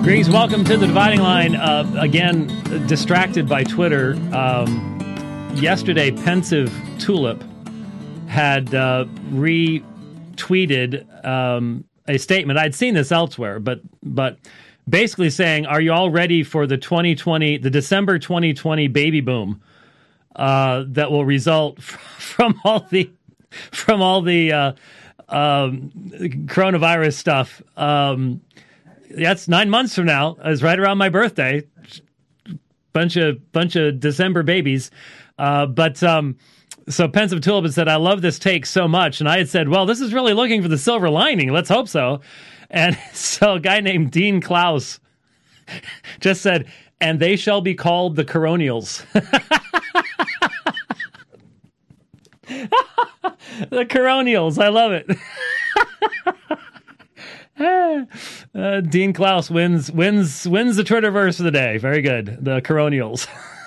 Greetings, welcome to the Dividing Line. Again, distracted by Twitter. Yesterday, Pensive Tulip had retweeted a statement. I'd seen this elsewhere, but basically saying, "Are you all ready for the December 2020 baby boom that will result from all the coronavirus stuff?" That's 9 months from now. It's right around my birthday. Bunch of December babies. So Pensive Tulip had said, "I love this take so much." And I had said, well, this is really looking for the silver lining. Let's hope so. And so a guy named Dean Klaus just said, "And they shall be called the Coronials." The Coronials. I love it. Dean Klaus wins the Twitterverse for the day. Very good. The Coronials.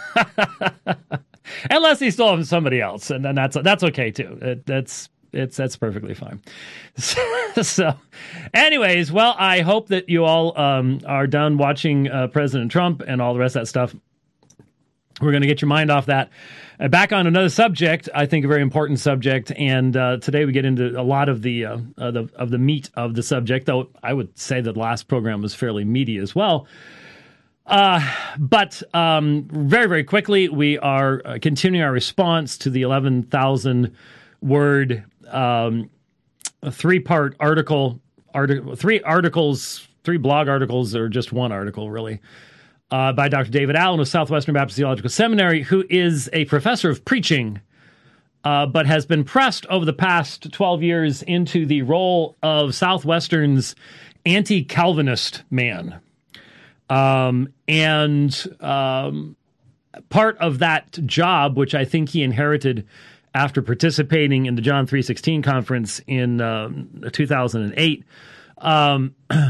Unless he stole from somebody else, and then that's okay too. That's perfectly fine. So, anyways, well, I hope that you all are done watching President Trump and all the rest of that stuff. We're going to get your mind off that. Back on another subject, I think a very important subject, and today we get into a lot of the meat of the subject, though I would say that the last program was fairly meaty as well. But very, very quickly, we are continuing our response to the 11,000 word three-part article, three blog articles, or just one article, really, by Dr. David Allen of Southwestern Baptist Theological Seminary, who is a professor of preaching, but has been pressed over the past 12 years into the role of Southwestern's anti-Calvinist man. Part of that job, which I think he inherited after participating in the John 3:16 conference in 2008, part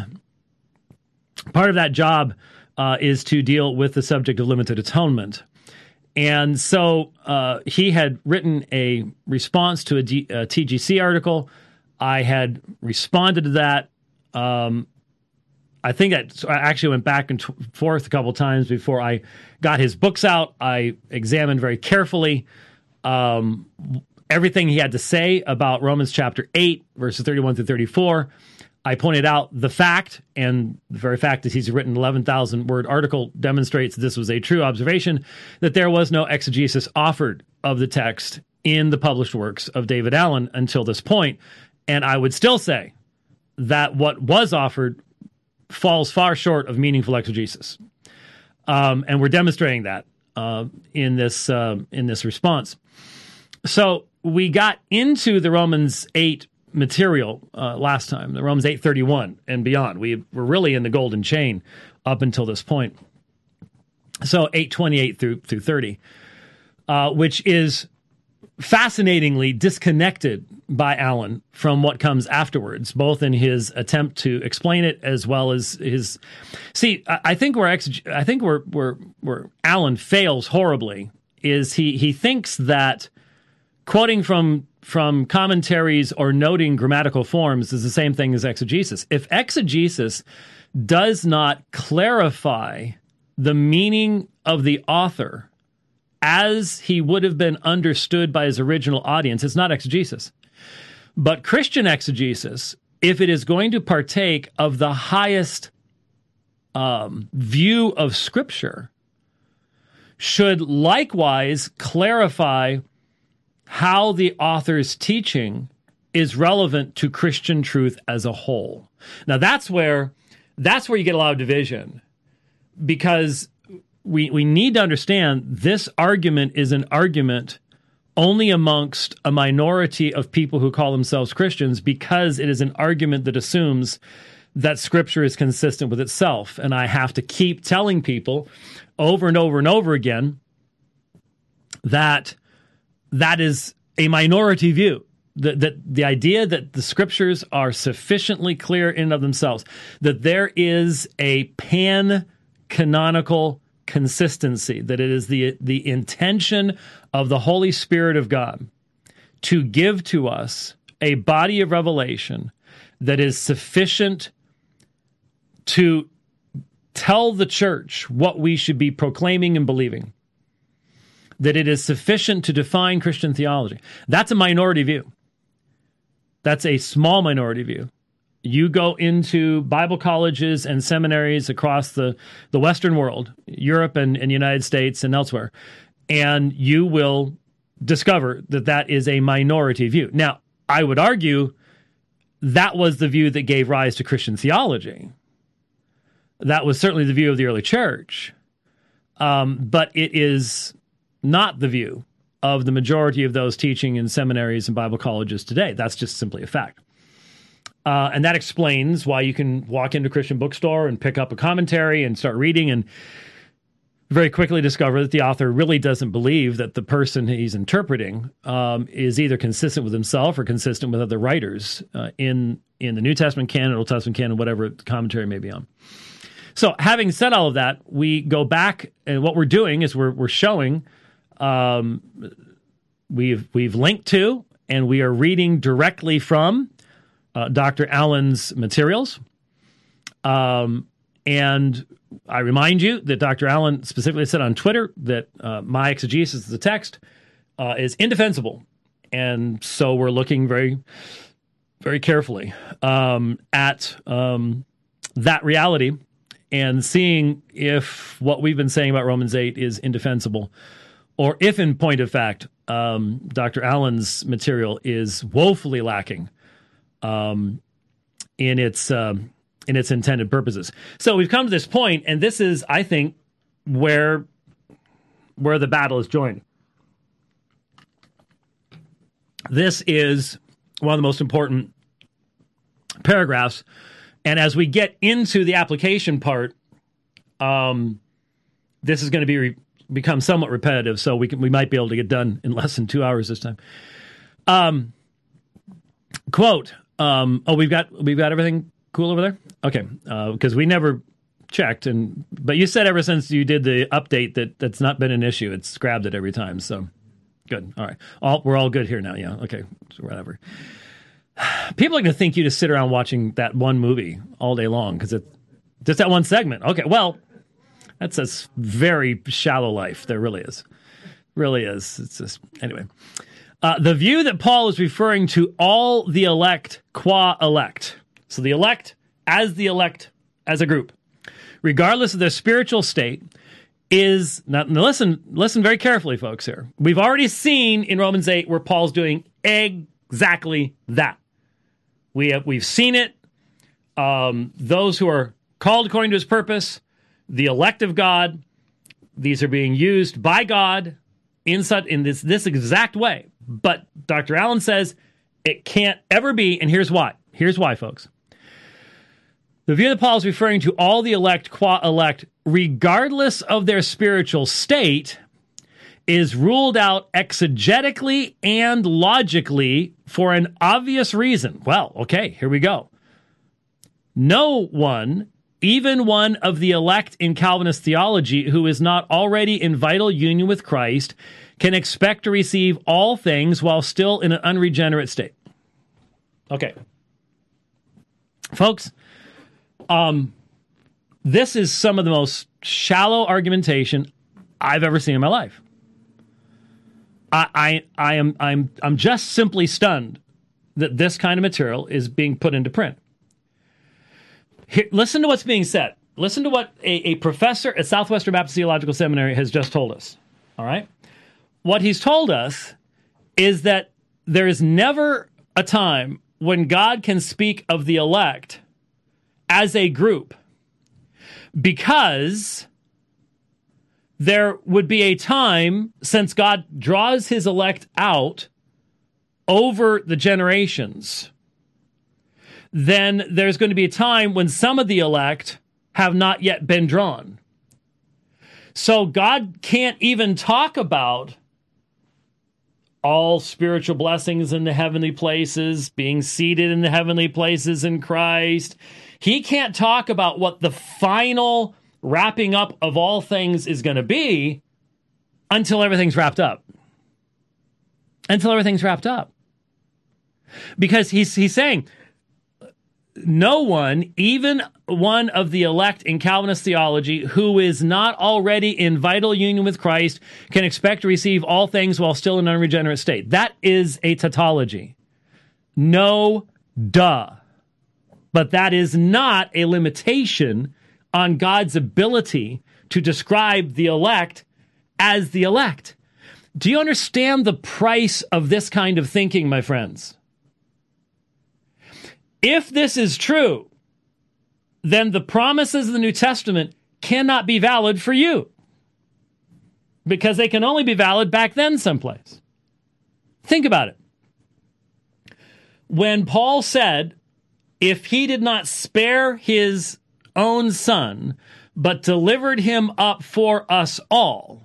of that job is to deal with the subject of limited atonement. And so he had written a response to a TGC article. I had responded to that. I think I actually went back and forth a couple times before I got his books out. I examined very carefully everything he had to say about Romans chapter 8, verses 31 through 34. I pointed out the fact, and the very fact that he's written an 11,000-word article demonstrates that this was a true observation, that there was no exegesis offered of the text in the published works of David Allen until this point. And I would still say that what was offered falls far short of meaningful exegesis. And we're demonstrating that in this response. So we got into the Romans 8 material last time, the Romans 8:31 and beyond. We were really in the golden chain up until this point. So 8:28 through 30, which is fascinatingly disconnected by Allen from what comes afterwards, both in his attempt to explain it as well as his. See, I think where Allen fails horribly is he thinks that quoting from commentaries or noting grammatical forms is the same thing as exegesis. If exegesis does not clarify the meaning of the author as he would have been understood by his original audience, it's not exegesis. But Christian exegesis, if it is going to partake of the highest view of Scripture, should likewise clarify how the author's teaching is relevant to Christian truth as a whole. Now, that's where you get a lot of division, because we need to understand this argument is an argument only amongst a minority of people who call themselves Christians, because it is an argument that assumes that Scripture is consistent with itself. And I have to keep telling people over and over and over again that is a minority view. That the idea that the Scriptures are sufficiently clear in and of themselves, that there is a pan-canonical consistency, that it is the intention of the Holy Spirit of God to give to us a body of revelation that is sufficient to tell the church what we should be proclaiming and believing, that it is sufficient to define Christian theology. That's a minority view. That's a small minority view. You go into Bible colleges and seminaries across the Western world, Europe and United States and elsewhere, and you will discover that that is a minority view. Now, I would argue that was the view that gave rise to Christian theology. That was certainly the view of the early church. But it is not the view of the majority of those teaching in seminaries and Bible colleges today. That's just simply a fact. And that explains why you can walk into a Christian bookstore and pick up a commentary and start reading and very quickly discover that the author really doesn't believe that the person he's interpreting is either consistent with himself or consistent with other writers in the New Testament canon, Old Testament canon, whatever the commentary may be on. So having said all of that, we go back, and what we're doing is we're showing we've linked to, and we are reading directly from Dr. Allen's materials. And I remind you that Dr. Allen specifically said on Twitter that my exegesis of the text is indefensible. And so we're looking very, very carefully at that reality and seeing if what we've been saying about Romans 8 is indefensible, or if, in point of fact, Dr. Allen's material is woefully lacking in its intended purposes. So we've come to this point, and this is, I think, where the battle is joined. This is one of the most important paragraphs, and as we get into the application part, this is going to become somewhat repetitive, so we might be able to get done in less than 2 hours this time. Quote, we've got everything cool over there? Okay, because we never checked, but you said ever since you did the update that's not been an issue. It's grabbed it every time, so good. All right, we're all good here now. Yeah, okay, so whatever. People are going to think you just sit around watching that one movie all day long because it's just that one segment. Okay, well, that's a very shallow life. There really is. Really is. It's just, anyway. The view that Paul is referring to all the elect qua elect. So the elect as a group, regardless of their spiritual state, is not. Now listen very carefully, folks. Here we've already seen in Romans 8 where Paul's doing exactly that. We've seen it. Those who are called according to his purpose, the elect of God, these are being used by God in this exact way. But Dr. Allen says it can't ever be, and here's why. Here's why, folks. The view that Paul is referring to all the elect qua elect, regardless of their spiritual state, is ruled out exegetically and logically for an obvious reason. Well, okay, here we go. No one, even one of the elect in Calvinist theology who is not already in vital union with Christ, can expect to receive all things while still in an unregenerate state. Okay. Folks, this is some of the most shallow argumentation I've ever seen in my life. I'm just simply stunned that this kind of material is being put into print. Here, listen to what's being said. Listen to what a professor at Southwestern Baptist Theological Seminary has just told us. All right? What he's told us is that there is never a time when God can speak of the elect as a group, because there would be a time, since God draws his elect out over the generations, then there's going to be a time when some of the elect have not yet been drawn. So God can't even talk about all spiritual blessings in the heavenly places, being seated in the heavenly places in Christ. He can't talk about what the final wrapping up of all things is going to be until everything's wrapped up. Until everything's wrapped up. Because he's saying no one, even one of the elect in Calvinist theology, who is not already in vital union with Christ, can expect to receive all things while still in an unregenerate state. That is a tautology. No, duh. But that is not a limitation on God's ability to describe the elect as the elect. Do you understand the price of this kind of thinking, my friends? If this is true, then the promises of the New Testament cannot be valid for you, because they can only be valid back then someplace. Think about it. When Paul said, if he did not spare his own son, but delivered him up for us all,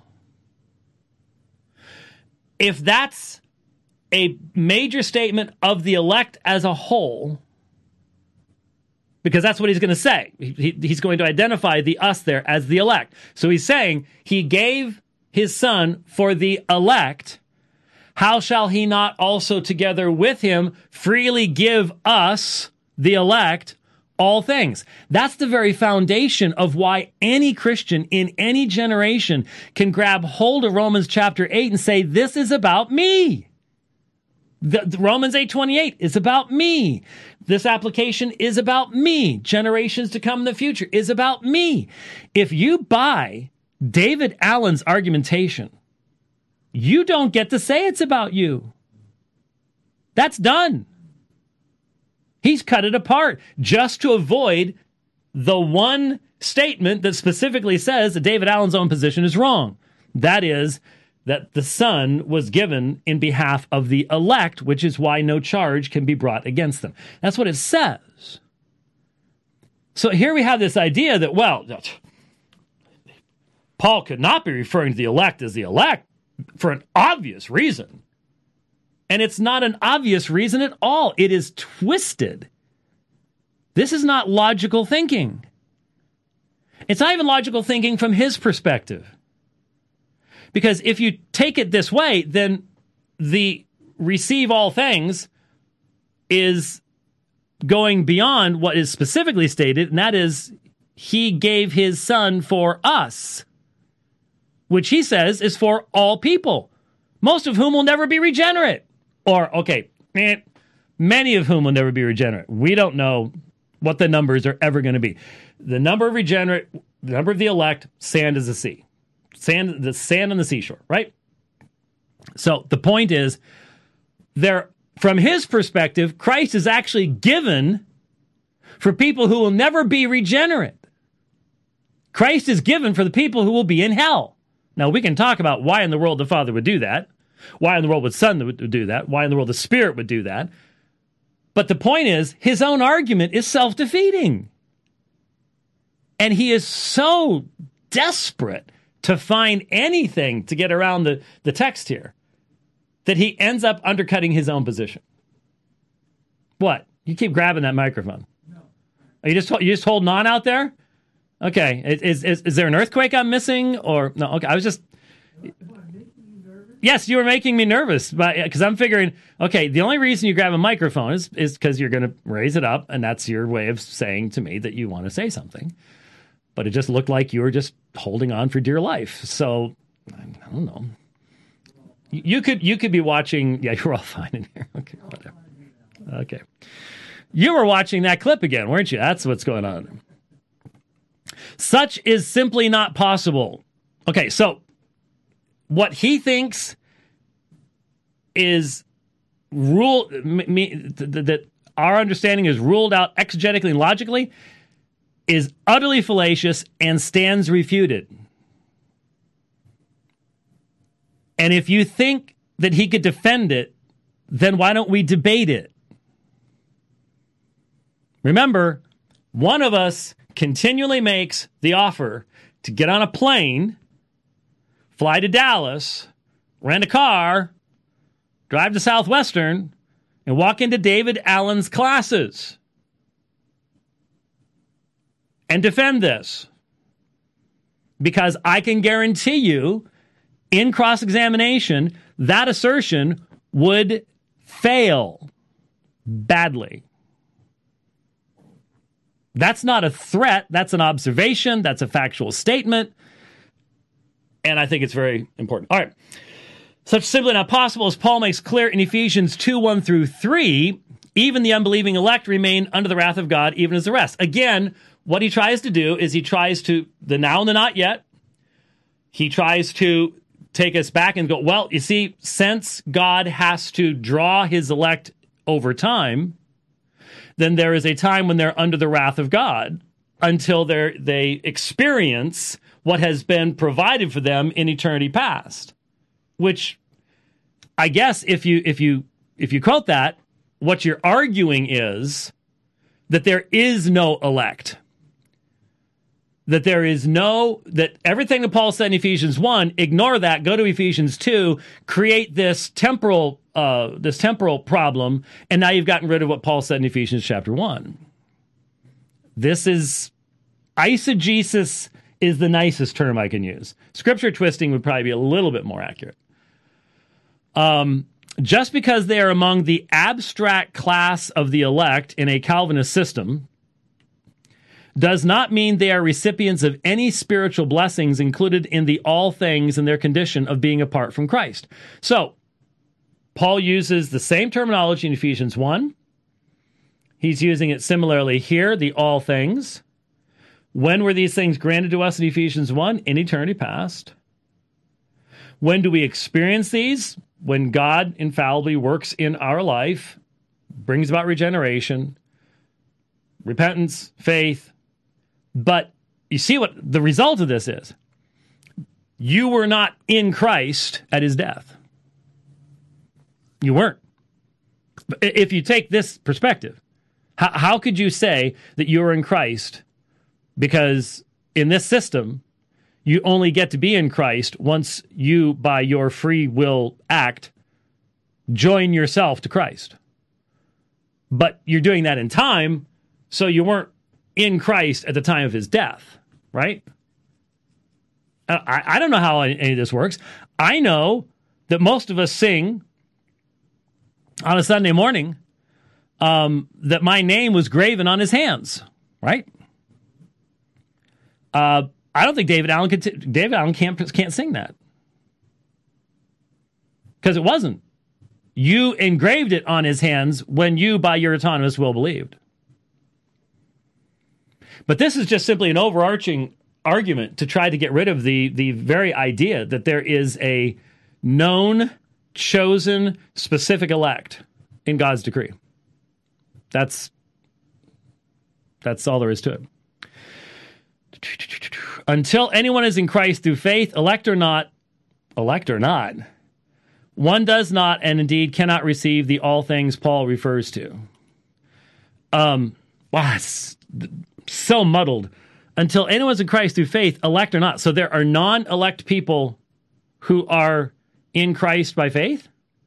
if that's a major statement of the elect as a whole, because that's what he's going to say. He's going to identify the us there as the elect. So he's saying he gave his son for the elect. How shall he not also together with him freely give us, the elect, all things? That's the very foundation of why any Christian in any generation can grab hold of Romans chapter 8 and say, this is about me. The Romans 8:28 is about me. This application is about me. Generations to come in the future is about me. If you buy David Allen's argumentation, you don't get to say it's about you. That's done. He's cut it apart just to avoid the one statement that specifically says that David Allen's own position is wrong. That is, that the Son was given in behalf of the elect, which is why no charge can be brought against them. That's what it says. So here we have this idea that, well, Paul could not be referring to the elect as the elect for an obvious reason. And it's not an obvious reason at all. It is twisted. This is not logical thinking. It's not even logical thinking from his perspective. Because if you take it this way, then the receive all things is going beyond what is specifically stated, and that is, he gave his son for us, which he says is for all people, most of whom will never be regenerate. Or, okay, many of whom will never be regenerate. We don't know what the numbers are ever going to be. The number of regenerate, the number of the elect, sand is the sea. The sand on the seashore, right? So the point is, from his perspective, Christ is actually given for people who will never be regenerate. Christ is given for the people who will be in hell. Now, we can talk about why in the world the Father would do that, why in the world the Son would do that, why in the world the Spirit would do that. But the point is, his own argument is self-defeating. And he is so desperate to find anything to get around the text here that he ends up undercutting his own position. What? You keep grabbing that microphone. No. Are you just holding on out there? Okay. Is there an earthquake I'm missing? Or no? Okay. I was just. Yes, you were making me nervous, because I'm figuring, okay, the only reason you grab a microphone is because you're going to raise it up, and that's your way of saying to me that you want to say something. But it just looked like you were just holding on for dear life. So, I don't know. You could be watching. Yeah, you're all fine in here. Okay, whatever. Okay. You were watching that clip again, weren't you? That's what's going on. Such is simply not possible. Okay, so what he thinks is that our understanding is ruled out exegetically and logically is utterly fallacious and stands refuted. And if you think that he could defend it, then why don't we debate it? Remember, one of us continually makes the offer to get on a plane, fly to Dallas, rent a car, drive to Southwestern, and walk into David Allen's classes and defend this. Because I can guarantee you, in cross-examination, that assertion would fail badly. That's not a threat. That's an observation. That's a factual statement. And I think it's very important. All right. Such simply not possible, as Paul makes clear in Ephesians 2:1-3, even the unbelieving elect remain under the wrath of God, even as the rest. Again, what he tries to do is he tries to, the now and the not yet, he tries to take us back and go, well, you see, since God has to draw his elect over time, then there is a time when they're under the wrath of God until they experience what has been provided for them in eternity past. Which, I guess, if you quote that, what you're arguing is that there is no elect. That there is no, that everything that Paul said in Ephesians 1, ignore that, go to Ephesians 2, create this temporal problem, and now you've gotten rid of what Paul said in Ephesians chapter 1. This is, eisegesis is the nicest term I can use. Scripture twisting would probably be a little bit more accurate. Just because they are among the abstract class of the elect in a Calvinist system does not mean they are recipients of any spiritual blessings included in the all things in their condition of being apart from Christ. So, Paul uses the same terminology in Ephesians 1. He's using it similarly here, the all things. When were these things granted to us in Ephesians 1? In eternity past. When do we experience these? When God infallibly works in our life, brings about regeneration, repentance, faith. But you see what the result of this is. You were not in Christ at his death. You weren't. If you take this perspective, how could you say that you were in Christ? Because in this system, you only get to be in Christ once you, by your free will act, join yourself to Christ. But you're doing that in time, so you weren't in Christ at the time of his death, right? I don't know how any of this works. I know that most of us sing on a Sunday morning that my name was graven on his hands, right? I don't think David Allen can't sing that. Because it wasn't. You engraved it on his hands when you, by your autonomous will, believed. But this is just simply an overarching argument to try to get rid of the very idea that there is a known, chosen, specific elect in God's decree. That's all there is to it. Until anyone is in Christ through faith, elect or not, one does not and indeed cannot receive the all things Paul refers to. Wow, it's so muddled. Until anyone's in Christ through faith, elect or not. So there are non-elect people who are in Christ by faith?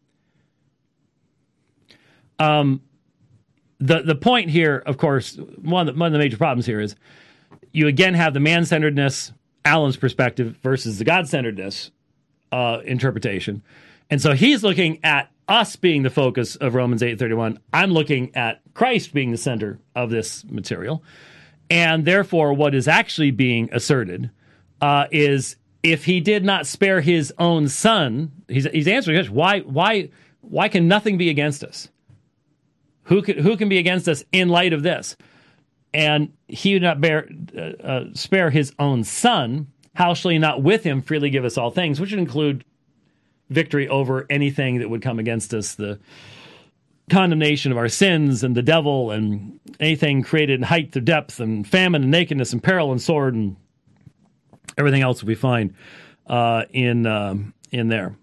The point here, of course, one of the major problems here is you again have the man-centeredness, Allen's perspective, versus the God-centeredness interpretation. And so he's looking at us being the focus of Romans 8:31. I'm looking at Christ being the center of this material. And therefore, what is actually being asserted is if he did not spare his own son, he's answering this, why can nothing be against us? Who can be against us in light of this? And he did not spare his own son, how shall he not with him freely give us all things, which would include victory over anything that would come against us, the condemnation of our sins and the devil and anything created in height or depth and famine and nakedness and peril and sword and everything else we find in there.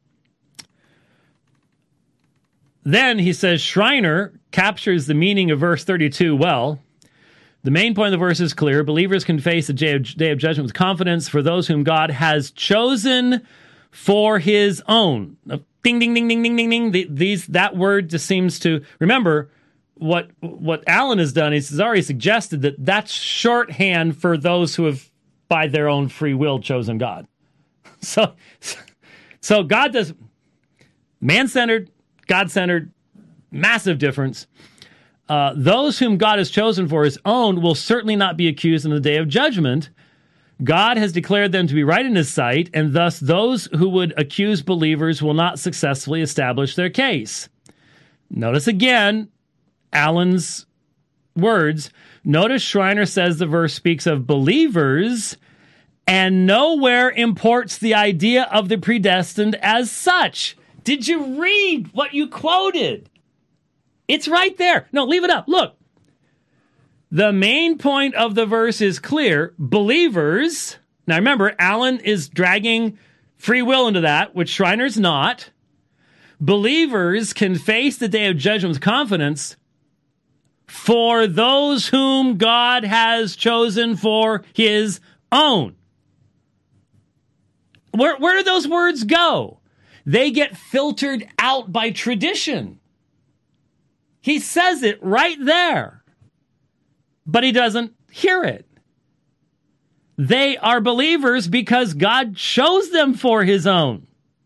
Then he says Schreiner captures the meaning of verse 32 well. The main point of the verse is clear. Believers can face the day of judgment with confidence for those whom God has chosen for his own. Ding, ding, ding, ding, ding, ding, ding. That word just seems to... Remember, what Allen has done is he's already suggested that that's shorthand for those who have, by their own free will, chosen God. So God does... Man-centered, God-centered, massive difference. those whom God has chosen for his own will certainly not be accused in the day of judgment. God has declared them to be right in his sight, and thus those who would accuse believers will not successfully establish their case. Notice again Allen's words. Notice Schreiner says the verse speaks of believers and nowhere imports the idea of the predestined as such. Did you read what you quoted? It's right there. No, leave it up. Look. The main point of the verse is clear. Believers, now remember, Allen is dragging free will into that, which Schreiner's not. Believers can face the day of judgment with confidence for those whom God has chosen for his own. Where do those words go? They get filtered out by tradition. He says it right there, but he doesn't hear it. They are believers because God chose them for his own.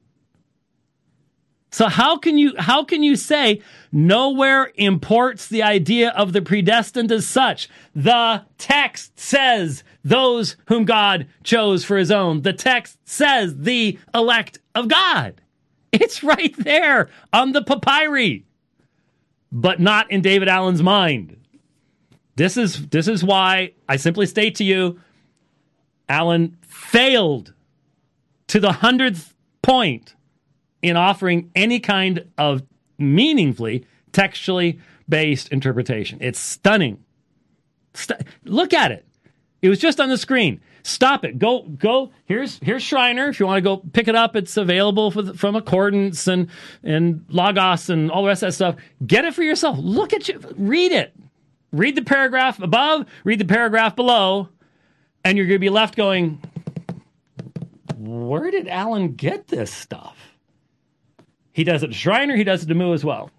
So how can you say nowhere imports the idea of the predestined as such? The text says those whom God chose for his own. The text says the elect of God. It's right there on the papyri, but not in David Allen's mind. This is why I simply state to you, Allen failed to the 100th point in offering any kind of meaningfully textually based interpretation. It's stunning. Look at it. It was just on the screen. Stop it. Go. Here's Schreiner. If you want to go pick it up, it's available from Accordance and Logos and all the rest of that stuff. Get it for yourself. Look at you. Read it. Read the paragraph above, read the paragraph below, and you're going to be left going, where did Allen get this stuff? He does it to Schreiner, he does it to Moo as well.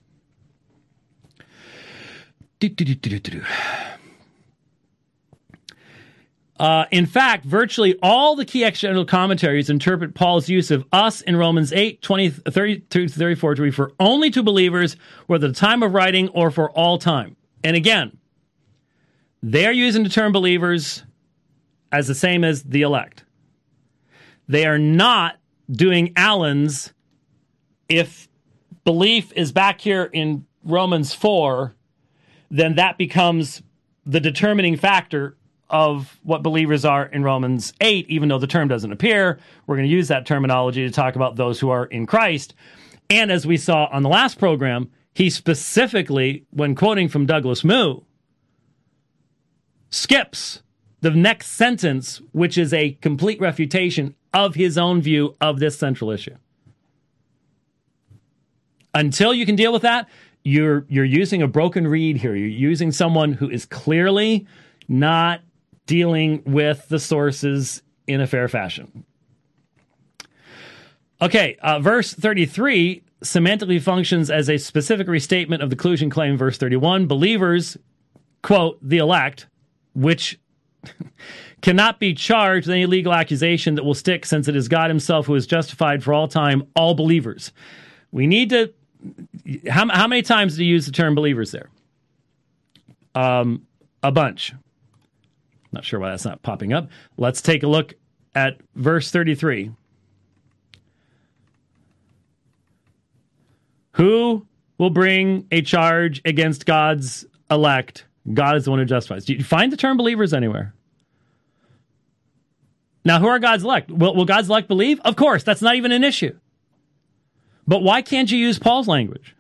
In fact, virtually all the key exegetical commentaries interpret Paul's use of us in Romans 8, 32-34 to refer only to believers, whether at the time of writing or for all time. And again, they are using the term believers as the same as the elect. They are not doing Allen's, if belief is back here in Romans 4, then that becomes the determining factor of what believers are in Romans 8, even though the term doesn't appear. We're going to use that terminology to talk about those who are in Christ. And as we saw on the last program, he specifically, when quoting from Douglas Moo, skips the next sentence, which is a complete refutation of his own view of this central issue. Until you can deal with that, you're using a broken reed here. You're using someone who is clearly not dealing with the sources in a fair fashion. Okay, verse 33 semantically functions as a specific restatement of the collusion claim. Verse 31, believers, quote, the elect, which cannot be charged with any legal accusation that will stick, since it is God himself who is justified for all time, all believers. We need to... How many times do you use the term believers there? A bunch. Not sure why that's not popping up. Let's take a look at verse 33. Who will bring a charge against God's elect? God is the one who justifies. Do you find the term believers anywhere? Now, who are God's elect? Will God's elect believe? Of course, that's not even an issue. But why can't you use Paul's language?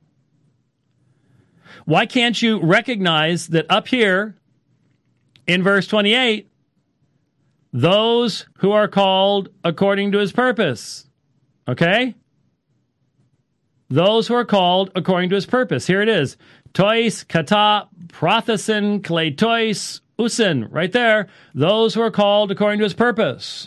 Why can't you recognize that up here in verse 28, those who are called according to his purpose? Okay? Those who are called according to his purpose. Here it is. Tois, kata, prothesin, kleitois, usin. Right there. Those who are called according to his purpose.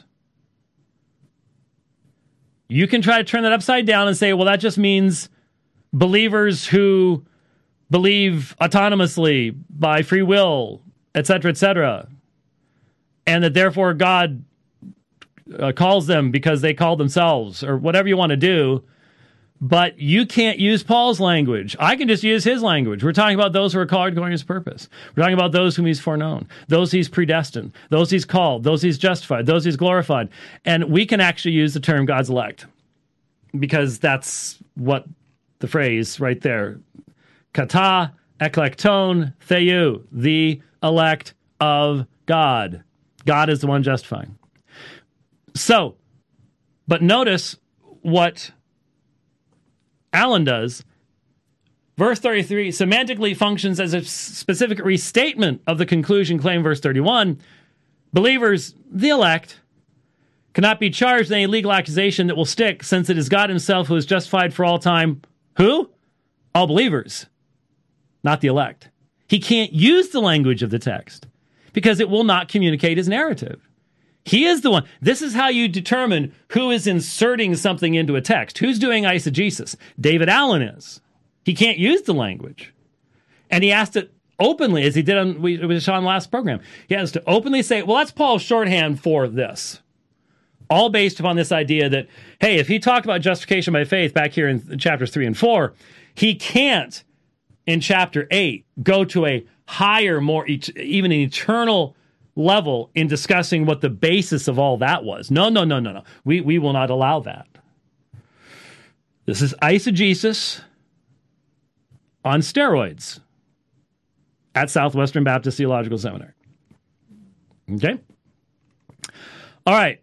You can try to turn that upside down and say, well, that just means believers who believe autonomously by free will, etc., and that therefore God calls them because they call themselves, or whatever you want to do. But you can't use Paul's language. I can just use his language. We're talking about those who are called according to his purpose. We're talking about those whom he's foreknown, those he's predestined, those he's called, those he's justified, those he's glorified. And we can actually use the term God's elect, because that's what the phrase right there, kata eklekton theou, the elect of God. God is the one justifying. So, but notice what Allen does. Verse 33 semantically functions as a specific restatement of the conclusion claimed verse 31. Believers, the elect, cannot be charged with any legal accusation that will stick, since it is God himself who is justified for all time. Who? All believers, not the elect. He can't use the language of the text because it will not communicate his narrative. He is the one. This is how you determine who is inserting something into a text. Who's doing eisegesis? David Allen is. He can't use the language. And he has to openly, as he did with Sean last program, he has to openly say, well, that's Paul's shorthand for this. All based upon this idea that, hey, if he talked about justification by faith back here in chapters 3 and 4, he can't, in chapter 8, go to a higher, more, even an eternal level in discussing what the basis of all that was. No. We will not allow that. This is eisegesis on steroids at Southwestern Baptist Theological Seminary. Okay? All right.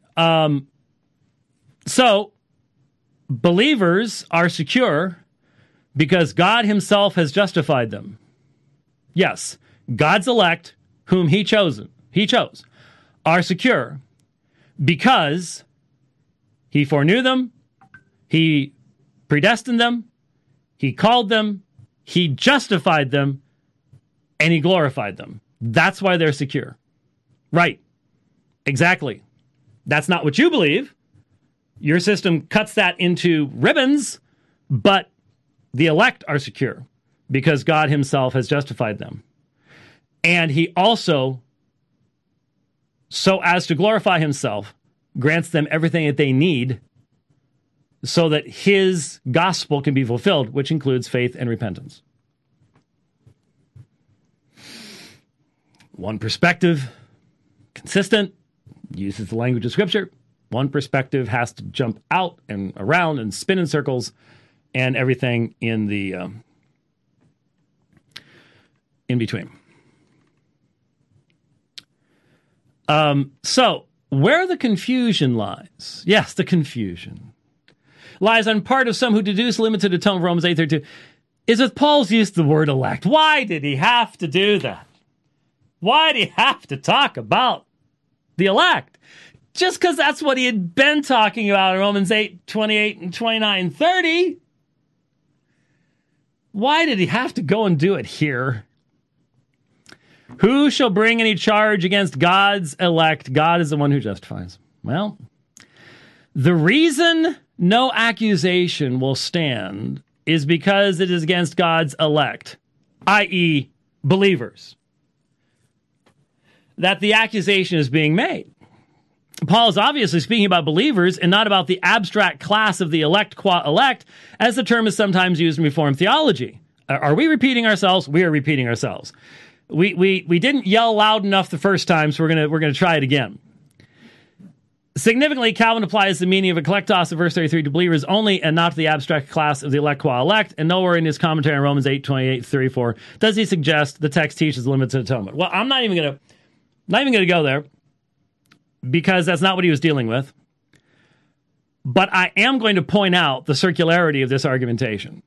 So, believers are secure because God himself has justified them. Yes, God's elect, whom he chose, are secure because he foreknew them, he predestined them, he called them, he justified them, and he glorified them. That's why they're secure. Right. Exactly. That's not what you believe. Your system cuts that into ribbons, but the elect are secure because God himself has justified them. And he also, so as to glorify himself, grants them everything that they need so that his gospel can be fulfilled, which includes faith and repentance. One perspective, consistent, uses the language of Scripture. One perspective has to jump out and around and spin in circles, and everything in the in between. So, where the confusion lies, yes, the confusion lies on part of some who deduce limited atonement of Romans 8:32, is with Paul's use of the word elect. Why did he have to do that? Why did he have to talk about the elect? Just because that's what he had been talking about in Romans 8:28 and 29, 30. Why did he have to go and do it here? Who shall bring any charge against God's elect? God is the one who justifies. Well, the reason no accusation will stand is because it is against God's elect, i.e., believers, that the accusation is being made. Paul is obviously speaking about believers and not about the abstract class of the elect qua elect, as the term is sometimes used in Reformed theology. Are we repeating ourselves? We are repeating ourselves. We didn't yell loud enough the first time, so we're gonna try it again. Significantly, Calvin applies the meaning of eklektos of verse 33 to believers only and not to the abstract class of the elect qua elect, and nowhere in his commentary on Romans 8:28-34 does he suggest the text teaches limited atonement. Well, I'm not even gonna go there, because that's not what he was dealing with. But I am going to point out the circularity of this argumentation.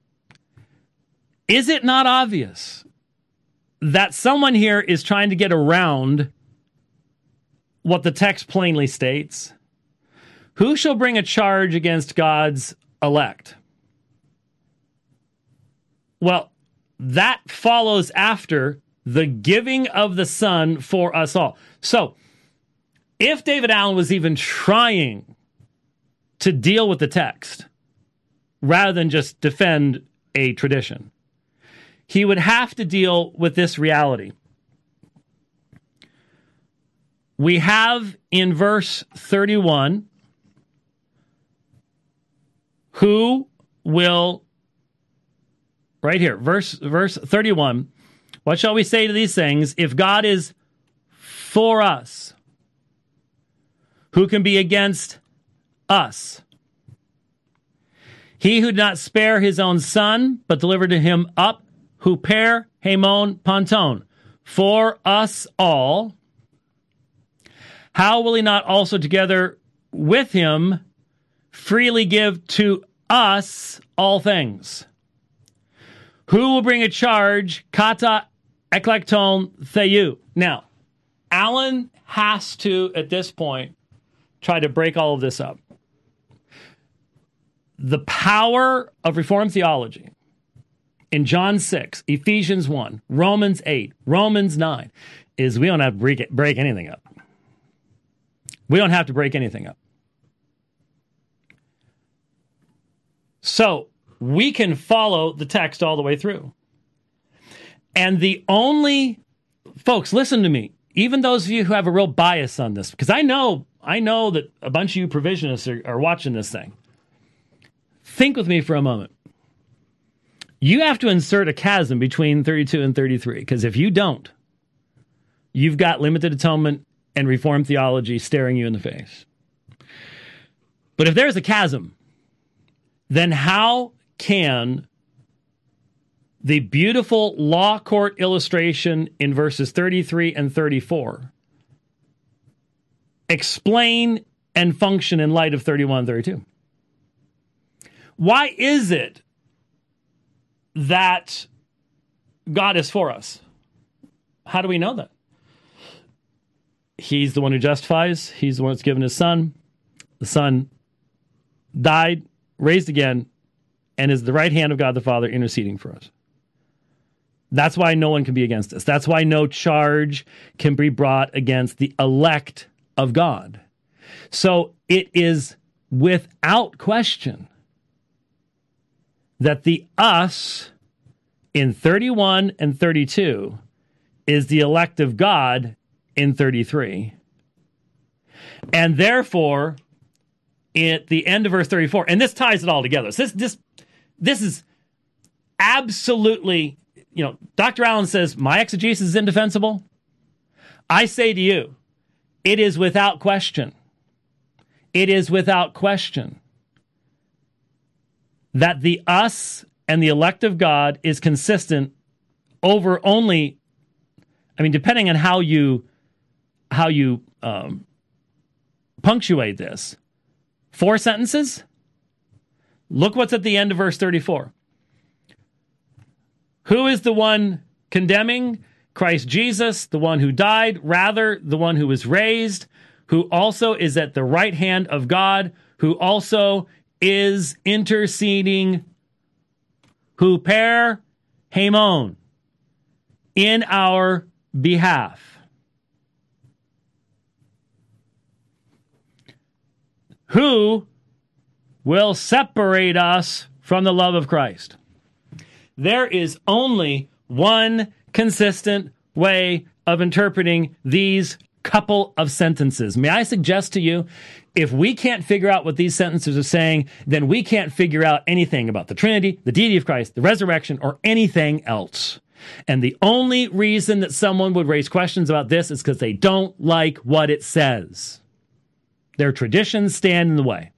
Is it not obvious that someone here is trying to get around what the text plainly states? Who shall bring a charge against God's elect? Well, that follows after the giving of the Son for us all. So, if David Allen was even trying to deal with the text rather than just defend a tradition, he would have to deal with this reality. We have in verse 31, who will, right here, verse 31, what shall we say to these things? If God is for us, who can be against us? He who did not spare his own son, but delivered him up, huper hemon panton, for us all, how will he not also together with him freely give to us all things? Who will bring a charge, kata eklekton theou? Now, Alan has to, at this point, try to break all of this up. The power of Reformed theology in John 6, Ephesians 1, Romans 8, Romans 9, is we don't have to break anything up. We don't have to break anything up. So we can follow the text all the way through. And the only, folks, listen to me, even those of you who have a real bias on this, because I know that a bunch of you provisionists are watching this thing. Think with me for a moment. You have to insert a chasm between 32 and 33, because if you don't, you've got limited atonement and Reformed theology staring you in the face. But if there's a chasm, then how can the beautiful law court illustration in verses 33 and 34 explain and function in light of 31 and 32? Why is it that God is for us? How do we know that? He's the one who justifies. He's the one that's given his son. The son died, raised again, and is the right hand of God the Father interceding for us. That's why no one can be against us. That's why no charge can be brought against the elect of God. So it is without question that the us in 31 and 32 is the elect of God in 33. And therefore, at the end of verse 34, and this ties it all together. So this is absolutely, Dr. Allen says, my exegesis is indefensible. I say to you, it is without question. It is without question that the us and the elect of God is consistent over only, depending on how you punctuate this, 4 sentences. Look what's at the end of verse 34. Who is the one condemning? Christ Jesus, the one who died, rather the one who was raised, who also is at the right hand of God, who also is interceding, huper hemon, in our behalf. Who will separate us from the love of Christ? There is only one consistent way of interpreting these couple of sentences. May I suggest to you, if we can't figure out what these sentences are saying, then we can't figure out anything about the Trinity, the deity of Christ, the resurrection, or anything else. And the only reason that someone would raise questions about this is because they don't like what it says. Their traditions stand in the way.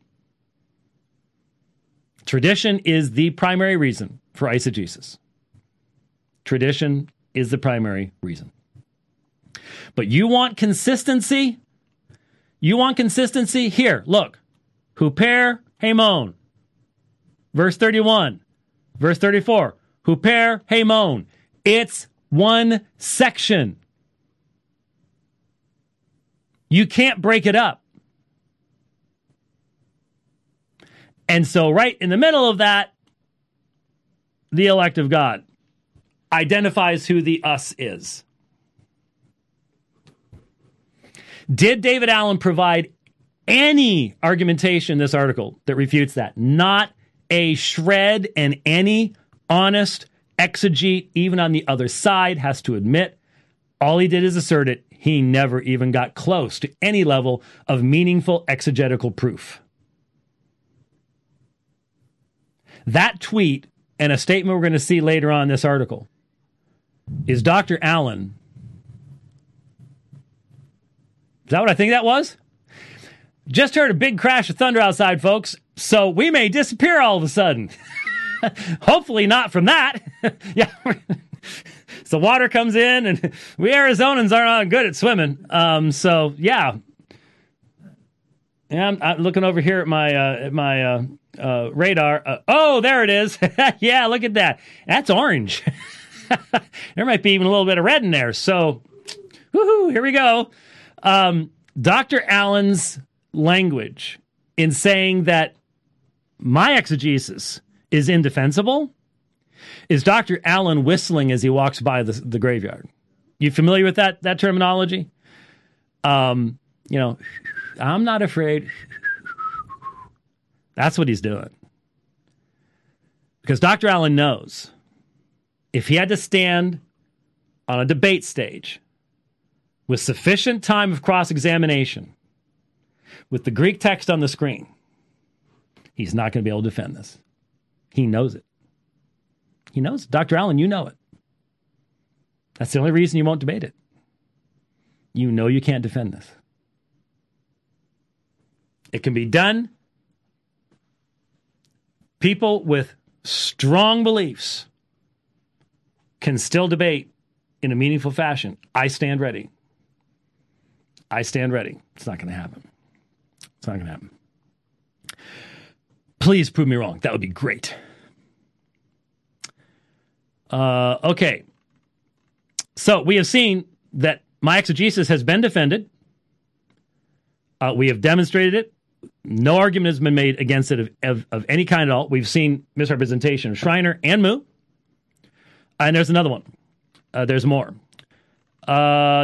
Tradition is the primary reason for eisegesis. Tradition is the primary reason. But you want consistency? You want consistency? Here, look. Huper hemon. Verse 31. Verse 34. Huper hemon. It's one section. You can't break it up. And so right in the middle of that, the elect of God identifies who the us is. Did David Allen provide any argumentation in this article that refutes that? Not a shred, and any honest exegete, even on the other side, has to admit all he did is assert it. He never even got close to any level of meaningful exegetical proof. That tweet and a statement we're going to see later on in this article is Dr. Allen. Is that what I think that was? Just heard a big crash of thunder outside, folks, so we may disappear all of a sudden. Hopefully not from that. Yeah. So water comes in, and we Arizonans aren't good at swimming. So yeah. Yeah, I'm looking over here at my radar. Oh, there it is. Yeah, look at that. That's orange. There might be even a little bit of red in there. So, woohoo, here we go. Dr. Allen's language in saying that my exegesis is indefensible is Dr. Allen whistling as he walks by the graveyard. You familiar with that terminology? I'm not afraid. That's what he's doing. Because Dr. Allen knows if he had to stand on a debate stage with sufficient time of cross-examination with the Greek text on the screen, he's not going to be able to defend this. He knows it. He knows it. Dr. Allen, you know it. That's the only reason you won't debate it. You know you can't defend this. It can be done. People with strong beliefs can still debate in a meaningful fashion. I stand ready. I stand ready. It's not going to happen. It's not going to happen. Please prove me wrong. That would be great. Okay. So we have seen that my exegesis has been defended. We have demonstrated it. No argument has been made against it of any kind at all. We've seen misrepresentation of Schreiner and Moo. And there's another one. There's more. So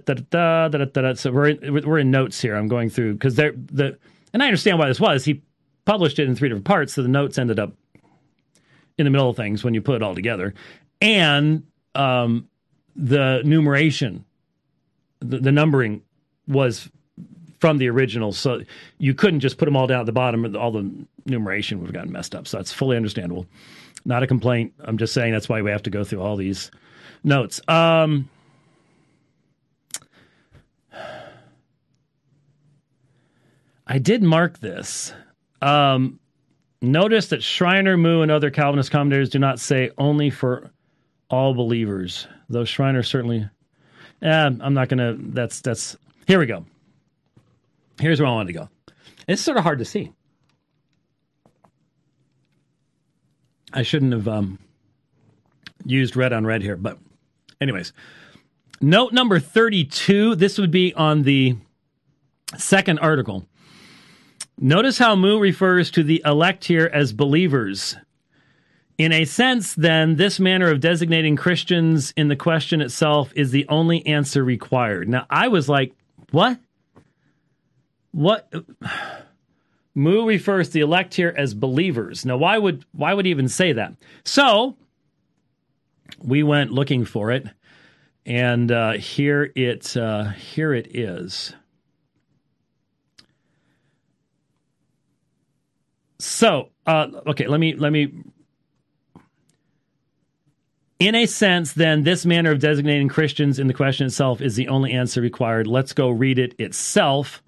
we're in notes here. I'm going through because and I understand why this was. He published it in 3 different parts, so the notes ended up in the middle of things when you put it all together. And the numeration, the numbering was from the original, so you couldn't just put them all down at the bottom. All the numeration would have gotten messed up, so that's fully understandable. Not a complaint. I'm just saying that's why we have to go through all these notes. I did mark this. Notice that Schreiner, Moo, and other Calvinist commentators do not say only for all believers, though Schreiner certainly... I'm not going to... That's... Here we go. Here's where I wanted to go. It's sort of hard to see. I shouldn't have used red on red here, but anyways. Note number 32, this would be on the second article. Notice how Moo refers to the elect here as believers. In a sense, then, this manner of designating Christians in the question itself is the only answer required. Now, I was like, what? What? Moo refers to the elect here as believers. Now, why would he even say that? So, we went looking for it, and here it is. So, okay, let me. In a sense, then, this manner of designating Christians in the question itself is the only answer required. Let's go read it itself.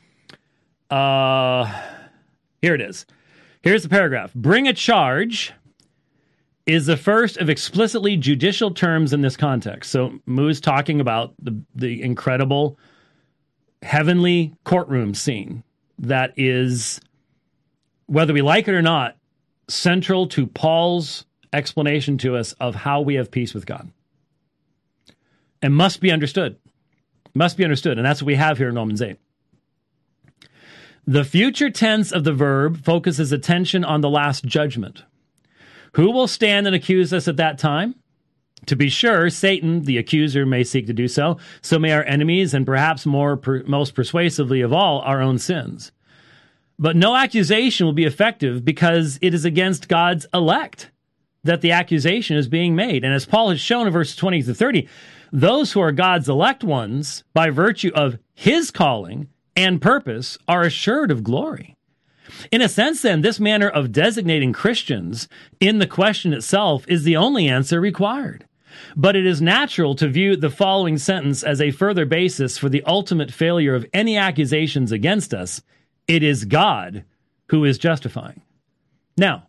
Here it is. Here's the paragraph. Bring a charge is the first of explicitly judicial terms in this context. So Moo's talking about the incredible heavenly courtroom scene that is, whether we like it or not, central to Paul's explanation to us of how we have peace with God. And must be understood. Must be understood. And that's what we have here in Romans 8. The future tense of the verb focuses attention on the last judgment. Who will stand and accuse us at that time? To be sure, Satan, the accuser, may seek to do so. So may our enemies, and perhaps most persuasively of all, our own sins. But no accusation will be effective because it is against God's elect that the accusation is being made. And as Paul has shown in verses 20 to 30, those who are God's elect ones, by virtue of his calling and purpose, are assured of glory. In a sense, then, this manner of designating Christians in the question itself is the only answer required. But it is natural to view the following sentence as a further basis for the ultimate failure of any accusations against us. It is God who is justifying. Now,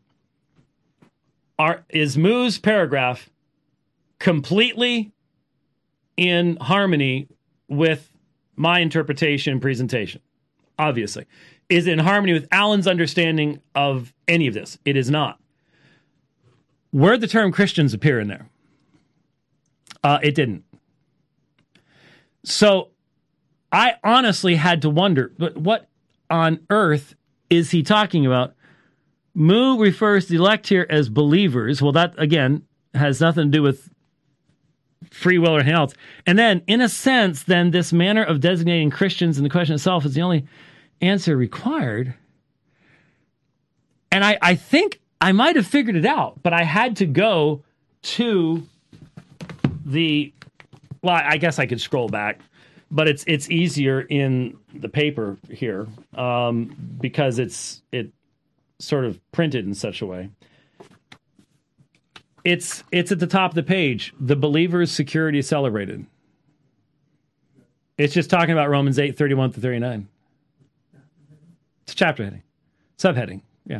is Moo's paragraph completely in harmony with my interpretation and presentation? Obviously. Is it in harmony with Allen's understanding of any of this? It is not. Where'd the term Christians appear in there? It didn't. So I honestly had to wonder, but what on earth is he talking about? Moo refers to the elect here as believers. Well, that, again, has nothing to do with free will or anything else. And then, in a sense, then this manner of designating Christians in the question itself is the only answer required. And I think I might have figured it out, but I had to go to well, I guess I could scroll back, but it's easier in the paper here because it's sort of printed in such a way. It's at the top of the page. The believer's security is celebrated. It's just talking about Romans 8:31-39. It's a chapter heading, subheading. Yeah,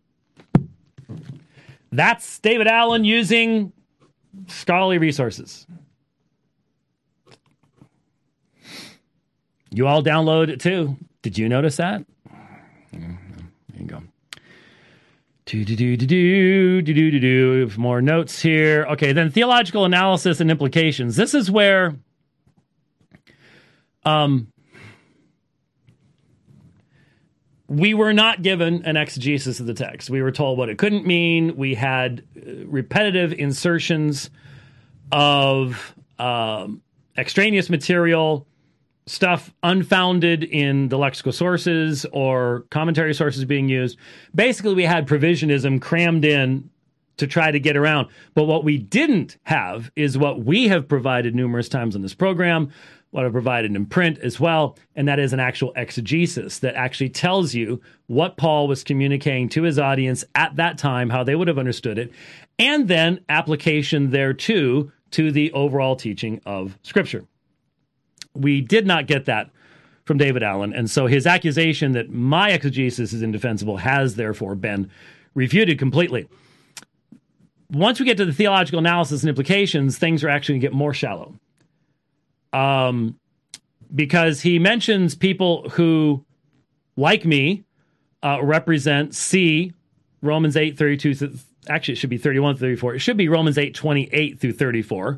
that's David Allen using scholarly resources. You all download it too. Did you notice that? There you go. More notes here. Okay, then theological analysis and implications. This is where we were not given an exegesis of the text. We were told what it couldn't mean. We had repetitive insertions of extraneous material, stuff unfounded in the lexical sources or commentary sources being used. Basically, we had provisionism crammed in to try to get around. But what we didn't have is what we have provided numerous times on this program, what I've provided in print as well, and that is an actual exegesis that actually tells you what Paul was communicating to his audience at that time, how they would have understood it, and then application thereto to the overall teaching of Scripture. We did not get that from David Allen, and so his accusation that my exegesis is indefensible has therefore been refuted completely. Once we get to the theological analysis and implications, things are actually going to get more shallow. Because he mentions people who, like me, represent Romans 8:32. Actually, it should be 31-34. It should be Romans 8:28-34.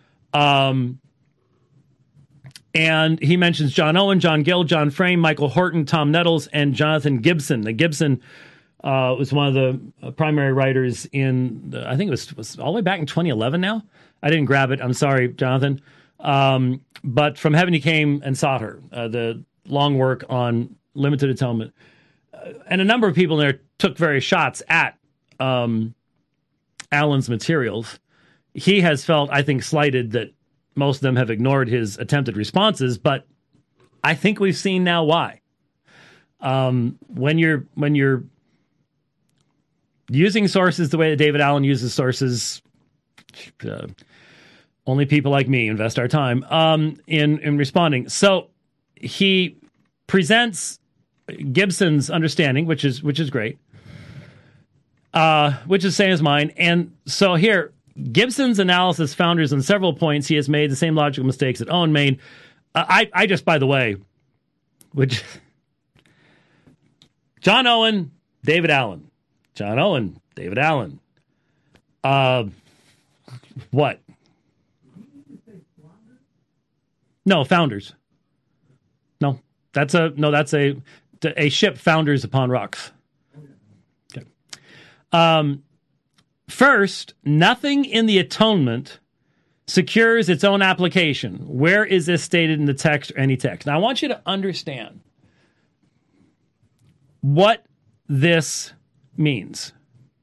And he mentions John Owen, John Gill, John Frame, Michael Horton, Tom Nettles, and Jonathan Gibson. Now, Gibson was one of the primary writers in, I think it was all the way back in 2011 now. I didn't grab it. I'm sorry, Jonathan. But From Heaven He Came and Sought Her, the long work on limited atonement. And a number of people in there took various shots at Allen's materials. He has felt, I think, slighted that most of them have ignored his attempted responses, but I think we've seen now why. When you're using sources the way that David Allen uses sources, only people like me invest our time in responding. So he presents Gibson's understanding, which is great, which is the same as mine. And so here, Gibson's analysis founders on several points. He has made the same logical mistakes that Owen made. I just, by the way, which John Owen, David Allen, John Owen, David Allen. What? No, founders. No, that's a ship founders upon rocks. Okay. First, nothing in the atonement secures its own application. Where is this stated in the text or any text? Now, I want you to understand what this means.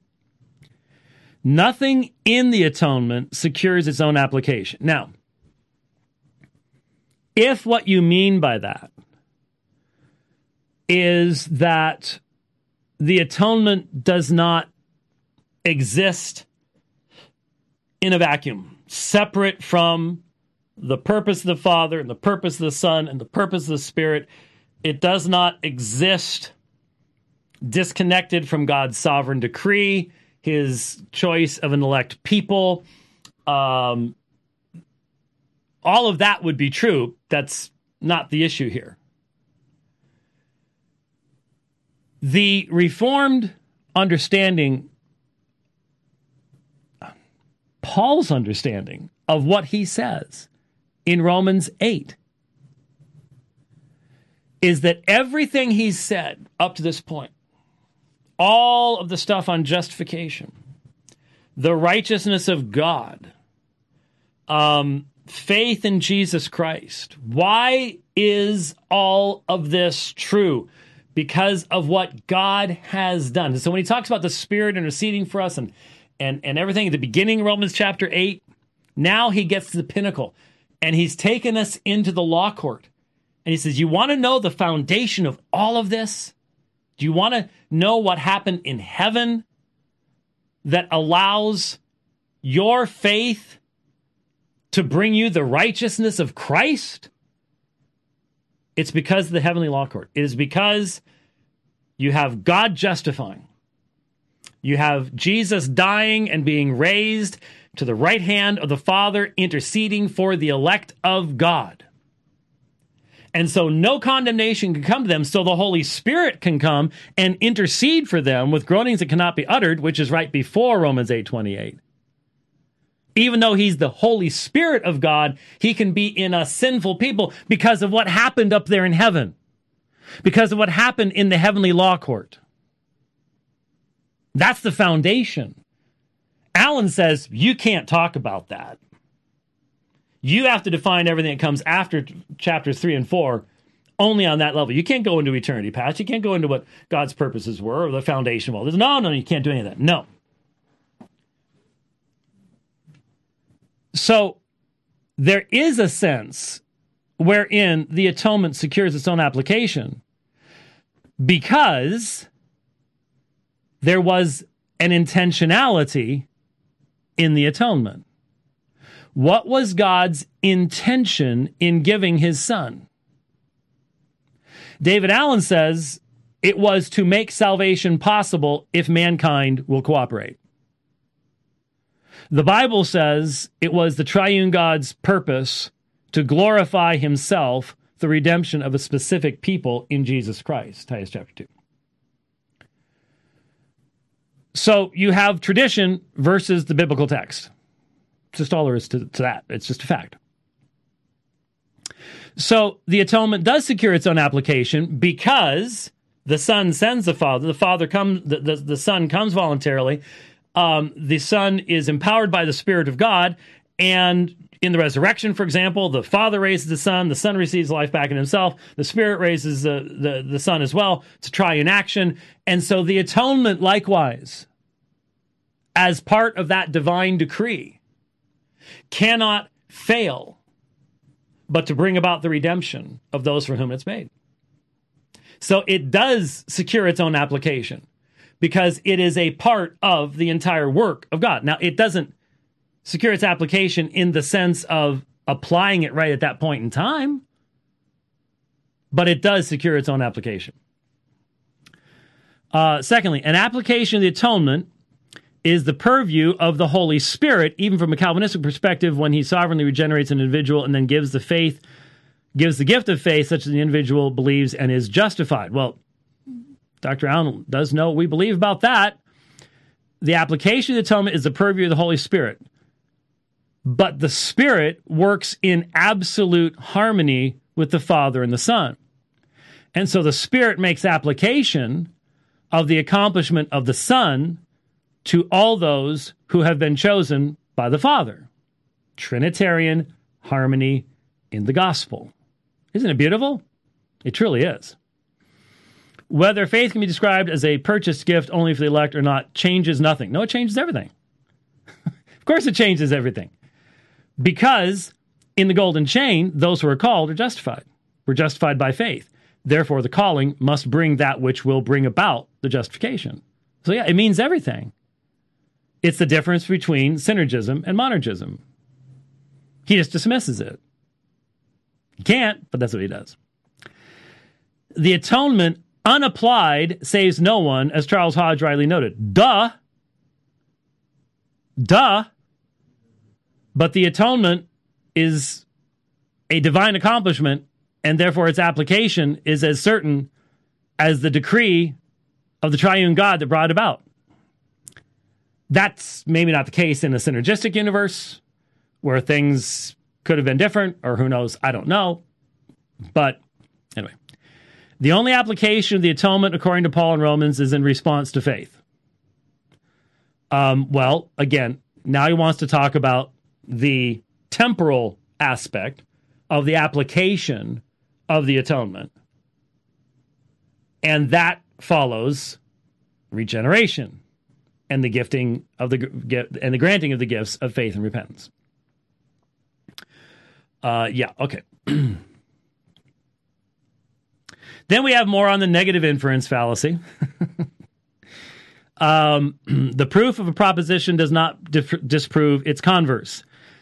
Nothing in the atonement secures its own application. Now, if what you mean by that is that the atonement does not exist in a vacuum, separate from the purpose of the Father and the purpose of the Son and the purpose of the Spirit. It does not exist disconnected from God's sovereign decree, his choice of an elect people. All of that would be true. That's not the issue here. The Reformed understanding, Paul's understanding of what he says in Romans 8, is that everything he's said up to this point, all of the stuff on justification, the righteousness of God, faith in Jesus Christ. Why is all of this true? Because of what God has done. And so when he talks about the Spirit interceding for us and everything at the beginning of Romans chapter 8, now he gets to the pinnacle. And he's taken us into the law court. And he says, you want to know the foundation of all of this? Do you want to know what happened in heaven that allows your faith to bring you the righteousness of Christ? It's because of the heavenly law court. It is because you have God justifying. You have Jesus dying and being raised to the right hand of the Father, interceding for the elect of God. And so no condemnation can come to them, so the Holy Spirit can come and intercede for them with groanings that cannot be uttered, which is right before Romans 8:28. Even though he's the Holy Spirit of God, he can be in us sinful people because of what happened up there in heaven, because of what happened in the heavenly law court. That's the foundation. Allen says, you can't talk about that. You have to define everything that comes after chapters 3 and 4 only on that level. You can't go into eternity past. You can't go into what God's purposes were or the foundation of all this. No, you can't do any of that. No. So there is a sense wherein the atonement secures its own application because there was an intentionality in the atonement. What was God's intention in giving his son? David Allen says it was to make salvation possible if mankind will cooperate. The Bible says it was the triune God's purpose to glorify himself, the redemption of a specific people in Jesus Christ. Titus chapter 2. So you have tradition versus the biblical text. Just all there is to that. It's just a fact. So the atonement does secure its own application because the Son sends the Father comes, the Son comes voluntarily. The Son is empowered by the Spirit of God, and in the resurrection, for example, the Father raises the Son receives life back in himself, the Spirit raises the Son as well. It's a triune action, and so the atonement likewise, as part of that divine decree, cannot fail but to bring about the redemption of those for whom it's made. So it does secure its own application because it is a part of the entire work of God. Now, it doesn't secure its application in the sense of applying it right at that point in time, but it does secure its own application. Secondly, an application of the atonement is the purview of the Holy Spirit, even from a Calvinistic perspective, when he sovereignly regenerates an individual and then gives the gift of faith such that the individual believes and is justified. Well, Dr. Allen does know what we believe about that. The application of the atonement is the purview of the Holy Spirit. But the Spirit works in absolute harmony with the Father and the Son. And so the Spirit makes application of the accomplishment of the Son to all those who have been chosen by the Father. Trinitarian harmony in the gospel. Isn't it beautiful? It truly is. Whether faith can be described as a purchased gift only for the elect or not changes nothing. No, it changes everything. Of course it changes everything. Because in the golden chain, those who are called are justified. We're justified by faith. Therefore, the calling must bring that which will bring about the the justification. So yeah, it means everything. It's the difference between synergism and monergism. He just dismisses it. He can't, but that's what he does. The atonement unapplied saves no one, as Charles Hodge rightly noted. Duh. But the atonement is a divine accomplishment, and therefore its application is as certain as the decree of the triune God that brought it about. That's maybe not the case in a synergistic universe, where things could have been different, or who knows, I don't know. But anyway, the only application of the atonement, according to Paul in Romans, is in response to faith. Well, again, now he wants to talk about the temporal aspect of the application of the atonement. And that follows regeneration and the gifting of the granting of the gifts of faith and repentance. Okay. Then we have more on the negative inference fallacy. The proof of a proposition does not disprove its converse.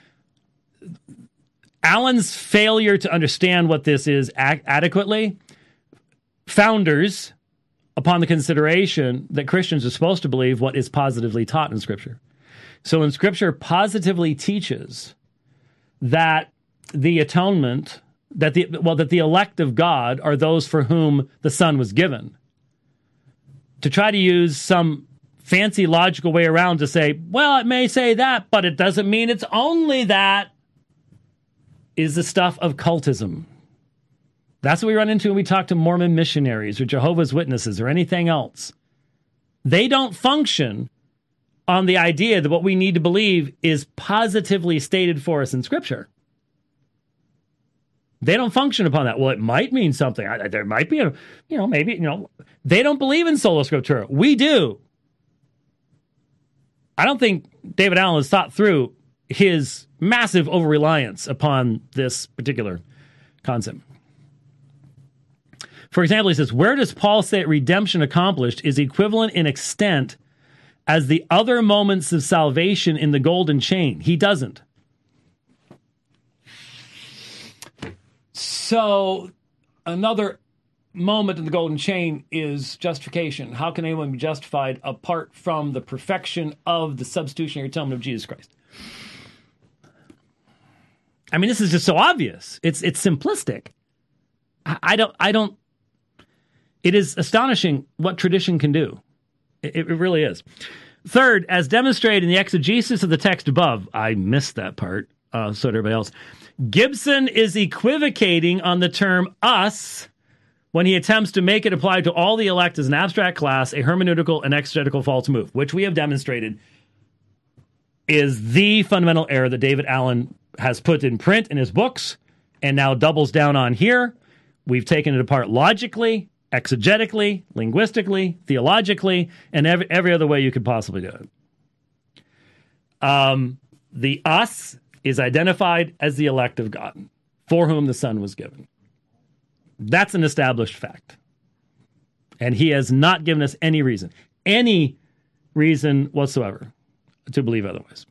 Allen's failure to understand what this is adequately founders upon the consideration that Christians are supposed to believe what is positively taught in Scripture. So when Scripture positively teaches that the atonement, that the elect of God are those for whom the Son was given, to try to use some fancy logical way around to say, well, it may say that, but it doesn't mean it's only that, is the stuff of cultism. That's what we run into when we talk to Mormon missionaries or Jehovah's Witnesses or anything else. They don't function on the idea that what we need to believe is positively stated for us in Scripture. They don't function upon that. Well, it might mean something. There might be they don't believe in sola scriptura. We do. I don't think David Allen has thought through his massive over-reliance upon this particular concept. For example, he says, where does Paul say redemption accomplished is equivalent in extent as the other moments of salvation in the golden chain? He doesn't. So another moment in the golden chain is justification. How can anyone be justified apart from the perfection of the substitutionary atonement of Jesus Christ? I mean, this is just so obvious. It's simplistic. I don't. It is astonishing what tradition can do. It really is. Third, as demonstrated in the exegesis of the text above, I missed that part, so did everybody else. Gibson is equivocating on the term us when he attempts to make it apply to all the elect as an abstract class, a hermeneutical and exegetical false move, which we have demonstrated is the fundamental error that David Allen has put in print in his books and now doubles down on here. We've taken it apart logically, exegetically, linguistically, theologically, and every other way you could possibly do it. The us is identified as the elect of God, for whom the Son was given. That's an established fact. And he has not given us any reason whatsoever to believe otherwise.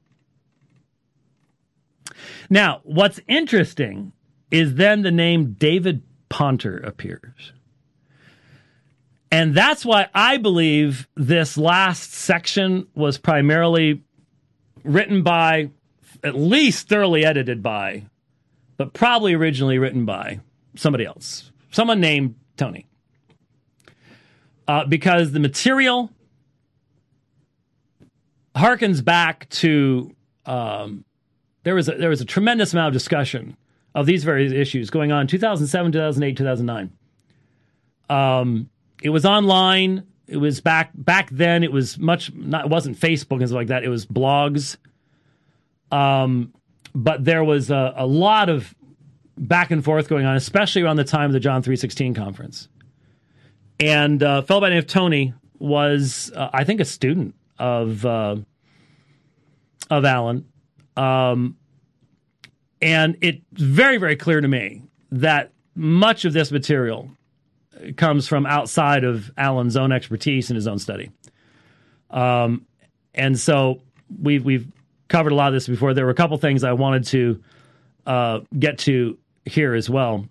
Now, what's interesting is then the name David Ponter appears. And that's why I believe this last section was primarily written by, at least thoroughly edited by, but probably originally written by somebody else, someone named Tony. Because the material harkens back to, there was a tremendous amount of discussion of these various issues going on in 2007, 2008, 2009. It was online. It was back then. It was it wasn't Facebook and stuff like that. It was blogs. But there was a lot of back and forth going on, especially around the time of the John 3:16 conference. And a fellow by the name of Tony was, I think, a student of Allen. And it's very, very clear to me that much of this material comes from outside of Alan's own expertise and his own study. And so we've covered a lot of this before. There were a couple things I wanted to get to here as well.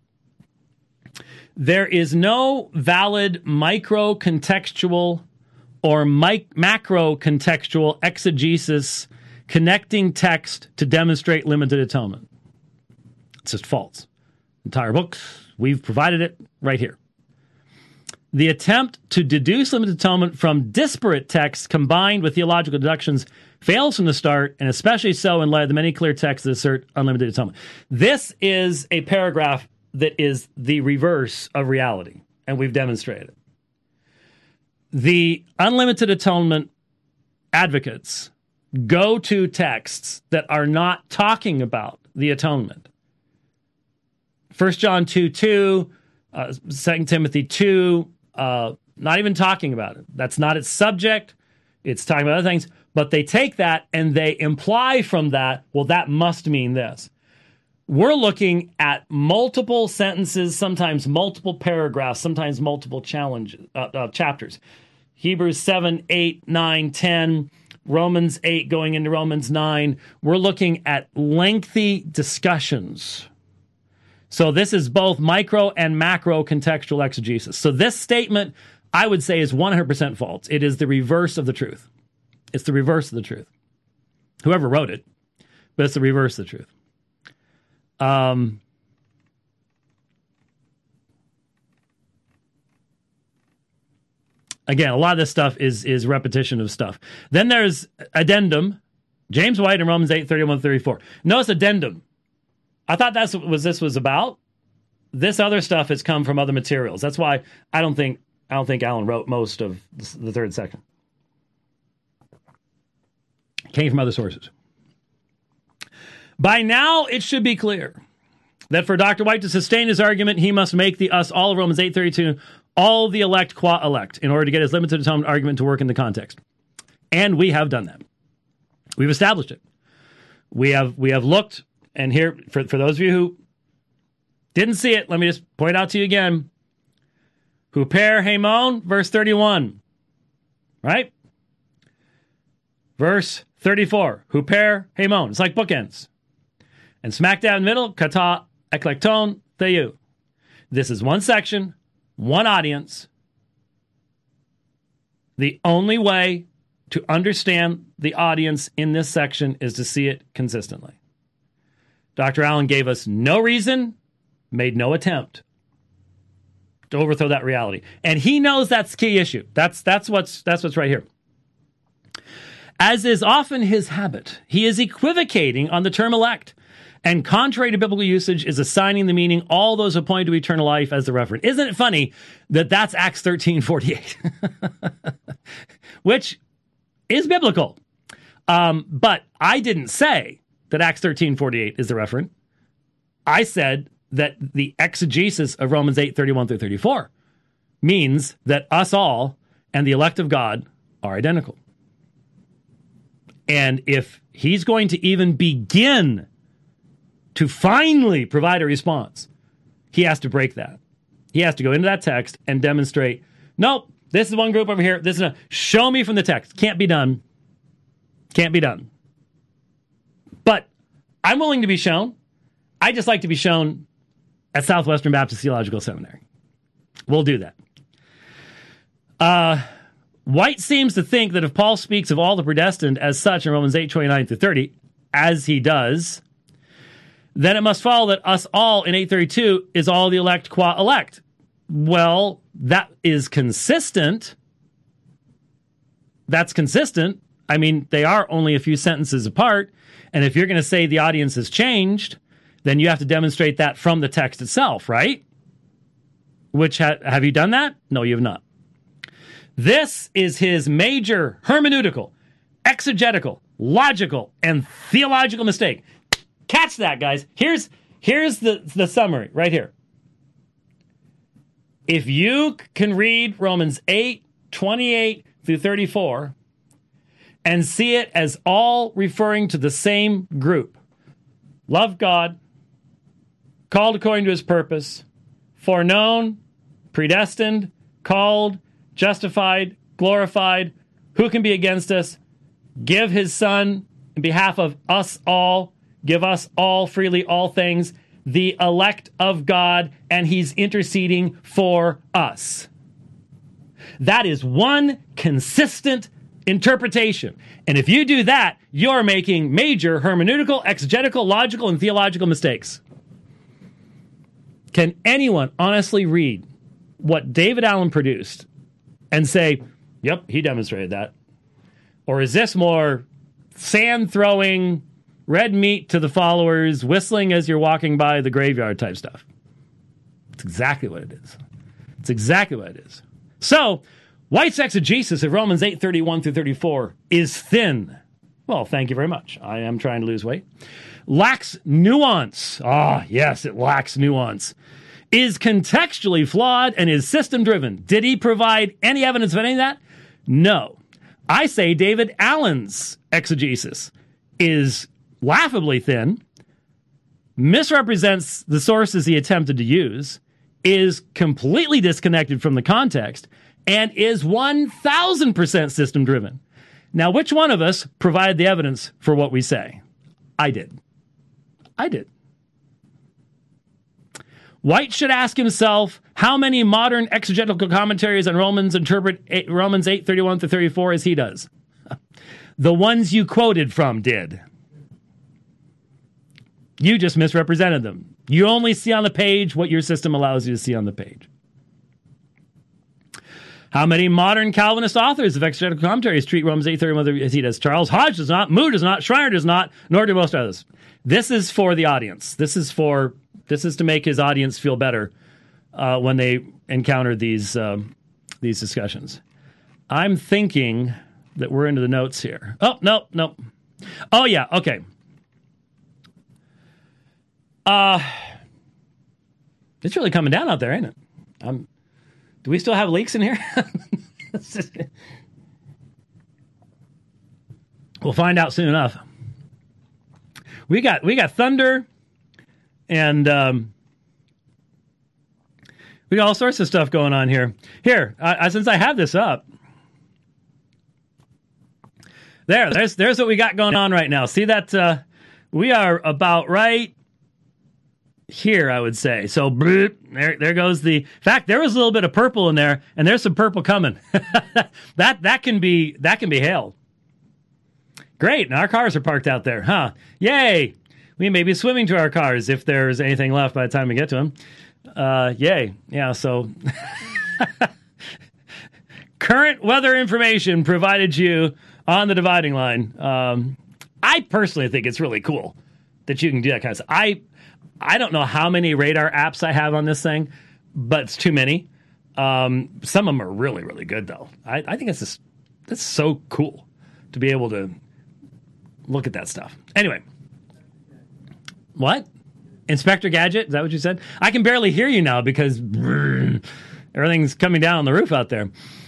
There is no valid micro-contextual or macro-contextual exegesis connecting text to demonstrate limited atonement. It's just false. Entire books, we've provided it right here. The attempt to deduce limited atonement from disparate texts combined with theological deductions fails from the start, and especially so in light of the many clear texts that assert unlimited atonement. This is a paragraph that is the reverse of reality, and we've demonstrated it. The unlimited atonement advocates go to texts that are not talking about the atonement. 1 John 2:2, 2 Timothy 2, not even talking about it. That's not its subject. It's talking about other things. But they take that and they imply from that, well, that must mean this. We're looking at multiple sentences, sometimes multiple paragraphs, sometimes multiple chapters. Hebrews 7, 8, 9, 10, Romans 8 going into Romans 9. We're looking at lengthy discussions. So this is both micro and macro contextual exegesis. So this statement, I would say, is 100% false. It is the reverse of the truth. It's the reverse of the truth. Whoever wrote it, but it's the reverse of the truth. Again, a lot of this stuff is repetition of stuff. Then there's addendum, James White in Romans 8, 31, 34. Notice addendum. I thought that's what this was about. This other stuff has come from other materials. That's why I don't think Alan wrote most of the third section. Came from other sources. By now, it should be clear that for Dr. White to sustain his argument, he must make the us all of Romans 8:32 all the elect qua elect in order to get his limited atonement argument to work in the context. And we have done that. We've established it. We have looked, and here, for those of you who didn't see it, let me just point out to you again. Huper Hamon, verse 31. Right? Verse 34. Huper Hamon. It's like bookends. And smack dab in the middle, kata eklekton theou. This is one section, one audience. The only way to understand the audience in this section is to see it consistently. Dr. Allen gave us no reason, made no attempt to overthrow that reality. And he knows that's the key issue. That's what's right here. As is often his habit, he is equivocating on the term elect, and contrary to biblical usage, is assigning the meaning all those appointed to eternal life as the referent. Isn't it funny that that's Acts 13:48, which is biblical. But I didn't say that Acts 13:48 is the referent. I said that the exegesis of Romans 8:31 through 34 means that us all and the elect of God are identical. And if he's going to even begin to finally provide a response, he has to break that. He has to go into that text and demonstrate, nope, this is one group over here. This is show me from the text. Can't be done. Can't be done. But I'm willing to be shown. I just like to be shown at Southwestern Baptist Theological Seminary. We'll do that. White seems to think that if Paul speaks of all the predestined as such in Romans 8:29 through 30, as he does, then it must follow that us all in 8:32 is all the elect qua elect. Well, that is consistent. That's consistent. I mean, they are only a few sentences apart. And if you're going to say the audience has changed, then you have to demonstrate that from the text itself, right? Which, have you done that? No, you have not. This is his major hermeneutical, exegetical, logical, and theological mistake. Catch that, guys. Here's the summary right here. If you can read Romans 8:28 through 34 and see it as all referring to the same group, love God, called according to his purpose, foreknown, predestined, called, justified, glorified. Who can be against us? Give his son in behalf of us all. Give us all freely all things. The elect of God, and he's interceding for us. That is one consistent interpretation. And if you do that, you're making major hermeneutical, exegetical, logical, and theological mistakes. Can anyone honestly read what David Allen produced and say, yep, he demonstrated that? Or is this more sand throwing, red meat to the followers, whistling as you're walking by the graveyard type stuff? It's exactly what it is. It's exactly what it is. So, White's exegesis of Romans 8:31 through 34 is thin. Well, thank you very much. I am trying to lose weight. Lacks nuance. Ah, yes, it lacks nuance. Is contextually flawed and is system-driven. Did he provide any evidence of any of that? No. I say David Allen's exegesis is laughably thin, misrepresents the sources he attempted to use, is completely disconnected from the context, and is 1,000% system-driven. Now, which one of us provided the evidence for what we say? I did. White should ask himself how many modern exegetical commentaries on Romans interpret Romans 8:31 through 34 as he does. The ones you quoted from did. You just misrepresented them. You only see on the page what your system allows you to see on the page. How many modern Calvinist authors of exegetical commentaries treat Romans 8:31 as he does? Charles Hodge does not, Moore does not, Schreiner does not, nor do most others. This is for the audience. This is to make his audience feel better when they encounter these discussions. I'm thinking that we're into the notes here. Oh, no. Oh, yeah, okay. It's really coming down out there, ain't it? Do we still have leaks in here? We'll find out soon enough. We got thunder, and we got all sorts of stuff going on here. Here, since I have this up, there's what we got going on right now. See that? We are about right here, I would say. So there goes the fact. There was a little bit of purple in there, and there's some purple coming. that can be hail. Great. Now our cars are parked out there, huh? Yay! We may be swimming to our cars if there's anything left by the time we get to them. Yay! Yeah. So current weather information provided you on the dividing line. I personally think it's really cool that you can do that kind of stuff. I don't know how many radar apps I have on this thing, but it's too many. Some of them are really, really good, though. I think that's so cool to be able to look at that stuff. Anyway. What? Inspector Gadget? Is that what you said? I can barely hear you now because everything's coming down on the roof out there.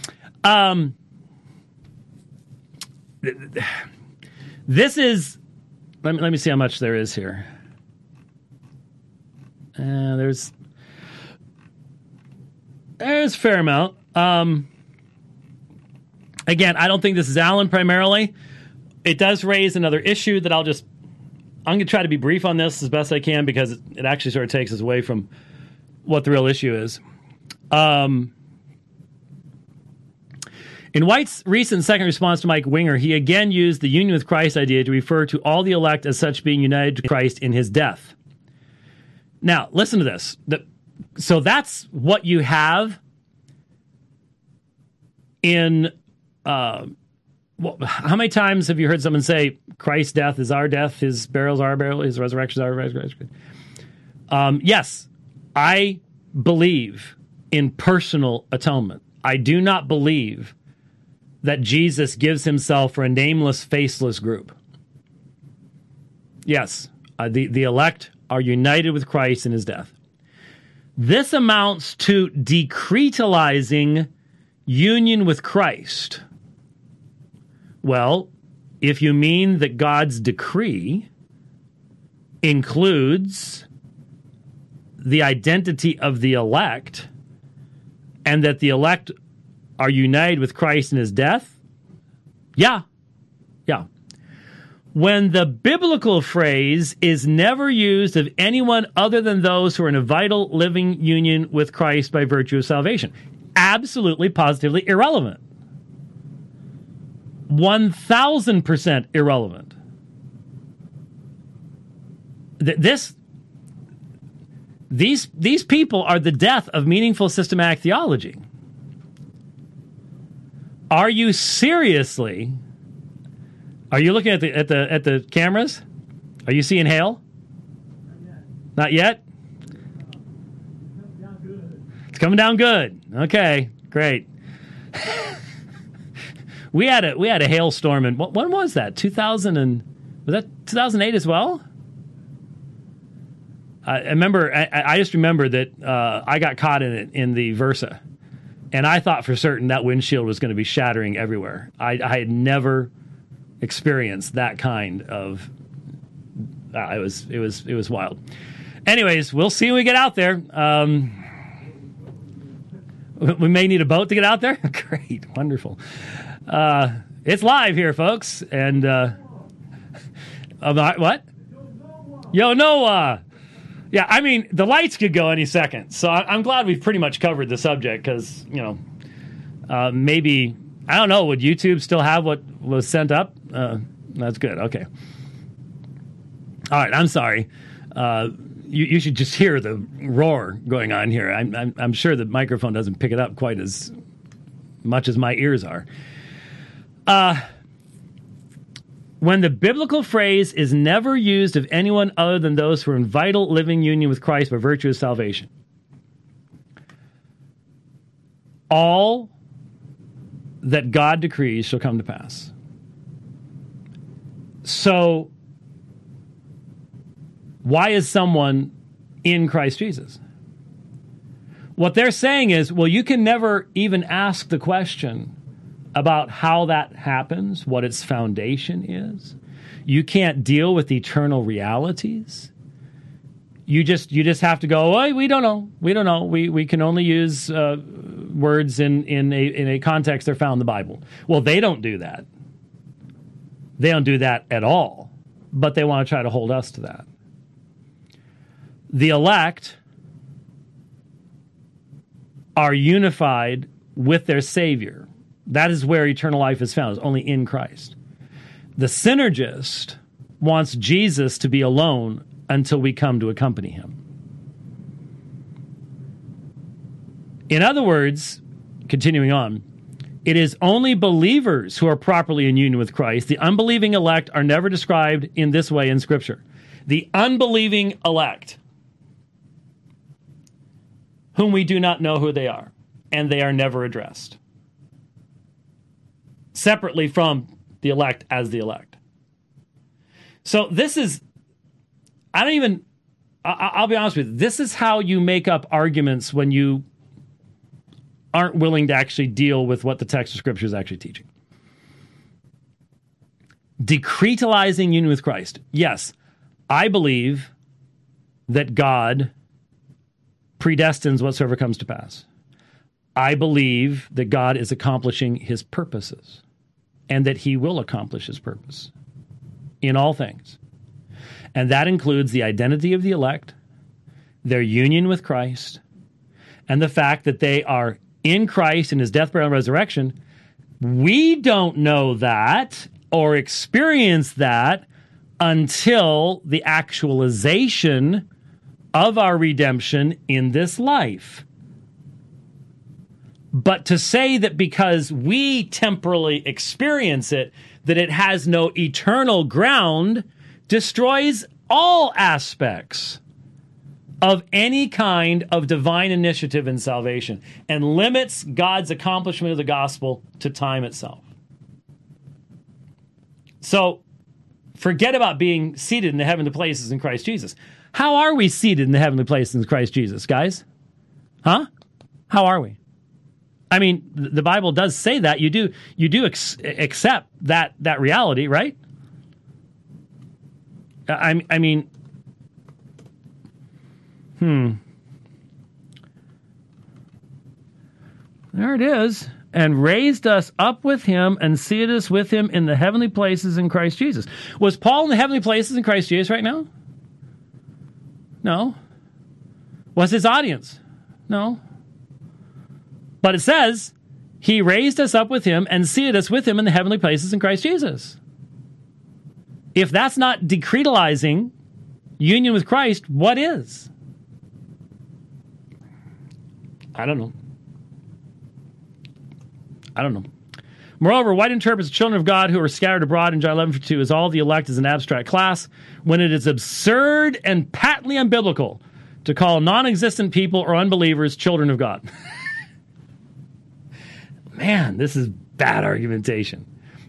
This is... Let me see how much there is here. There's a fair amount. Again, I don't think this is Allen primarily. It does raise another issue that I'm going to try to be brief on this as best I can because it actually sort of takes us away from what the real issue is. In White's recent second response to Mike Winger, he again used the union with Christ idea to refer to all the elect as such being united to Christ in his death. Now, listen to this. So that's what you have in... how many times have you heard someone say Christ's death is our death, his burial is our burial, his resurrection is our resurrection? Yes, I believe in personal atonement. I do not believe that Jesus gives himself for a nameless, faceless group. Yes, the elect are united with Christ in his death. This amounts to decretalizing union with Christ. Well, if you mean that God's decree includes the identity of the elect, and that the elect are united with Christ in his death? Yeah. Yeah. When the biblical phrase is never used of anyone other than those who are in a vital living union with Christ by virtue of salvation. Absolutely, positively irrelevant. 1,000% irrelevant. These people are the death of meaningful systematic theology. Are you seriously? Are you looking at the cameras? Are you seeing hail? Not yet. It's coming down good. Okay, great. we had a hailstorm, and when was that? 2008 as well? I remember. I just remember that I got caught in it in the Versa, and I thought for certain that windshield was going to be shattering everywhere. I had never experienced that kind of. It was wild. Anyways, we'll see when we get out there. We may need a boat to get out there. Great, wonderful. It's live here, folks, and what? Yo, Noah. Yeah, I mean, the lights could go any second, so I'm glad we've pretty much covered the subject because, maybe, I don't know, would YouTube still have what was sent up? That's good, okay. All right, I'm sorry. You should just hear the roar going on here. I'm sure the microphone doesn't pick it up quite as much as my ears are. When the biblical phrase is never used of anyone other than those who are in vital living union with Christ by virtue of salvation. All that God decrees shall come to pass. So, why is someone in Christ Jesus? What they're saying is, well, you can never even ask the question about how that happens, what its foundation is. You can't deal with eternal realities. You just have to go, oh, we don't know. We don't know. We can only use words in a context they're found in the Bible. Well, they don't do that. They don't do that at all. But they want to try to hold us to that. The elect are unified with their Savior. That is where eternal life is found, is only in Christ. The synergist wants Jesus to be alone until we come to accompany him. In other words, continuing on, it is only believers who are properly in union with Christ. The unbelieving elect are never described in this way in Scripture. The unbelieving elect, whom we do not know who they are, and they are never addressed separately from the elect as the elect. So this is, I'll be honest with you, this is how you make up arguments when you aren't willing to actually deal with what the text of Scripture is actually teaching. Decretalizing union with Christ. Yes, I believe that God predestines whatsoever comes to pass. I believe that God is accomplishing his purposes and that he will accomplish his purpose in all things. And that includes the identity of the elect, their union with Christ, and the fact that they are in Christ in his death, burial, and resurrection. We don't know that or experience that until the actualization of our redemption in this life. But to say that because we temporally experience it, that it has no eternal ground, destroys all aspects of any kind of divine initiative in salvation and limits God's accomplishment of the gospel to time itself. So, forget about being seated in the heavenly places in Christ Jesus. How are we seated in the heavenly places in Christ Jesus, guys? Huh? How are we? I mean, the Bible does say that. You do accept that reality, right? I mean, There it is. And raised us up with him and seated us with him in the heavenly places in Christ Jesus. Was Paul in the heavenly places in Christ Jesus right now? No. Was his audience? No. But it says, he raised us up with him and seated us with him in the heavenly places in Christ Jesus. If that's not decretalizing union with Christ, what is? I don't know. Moreover, White interprets the children of God who are scattered abroad in John 11:2 as all the elect as an abstract class, when it is absurd and patently unbiblical to call non-existent people or unbelievers children of God. Man, this is bad argumentation.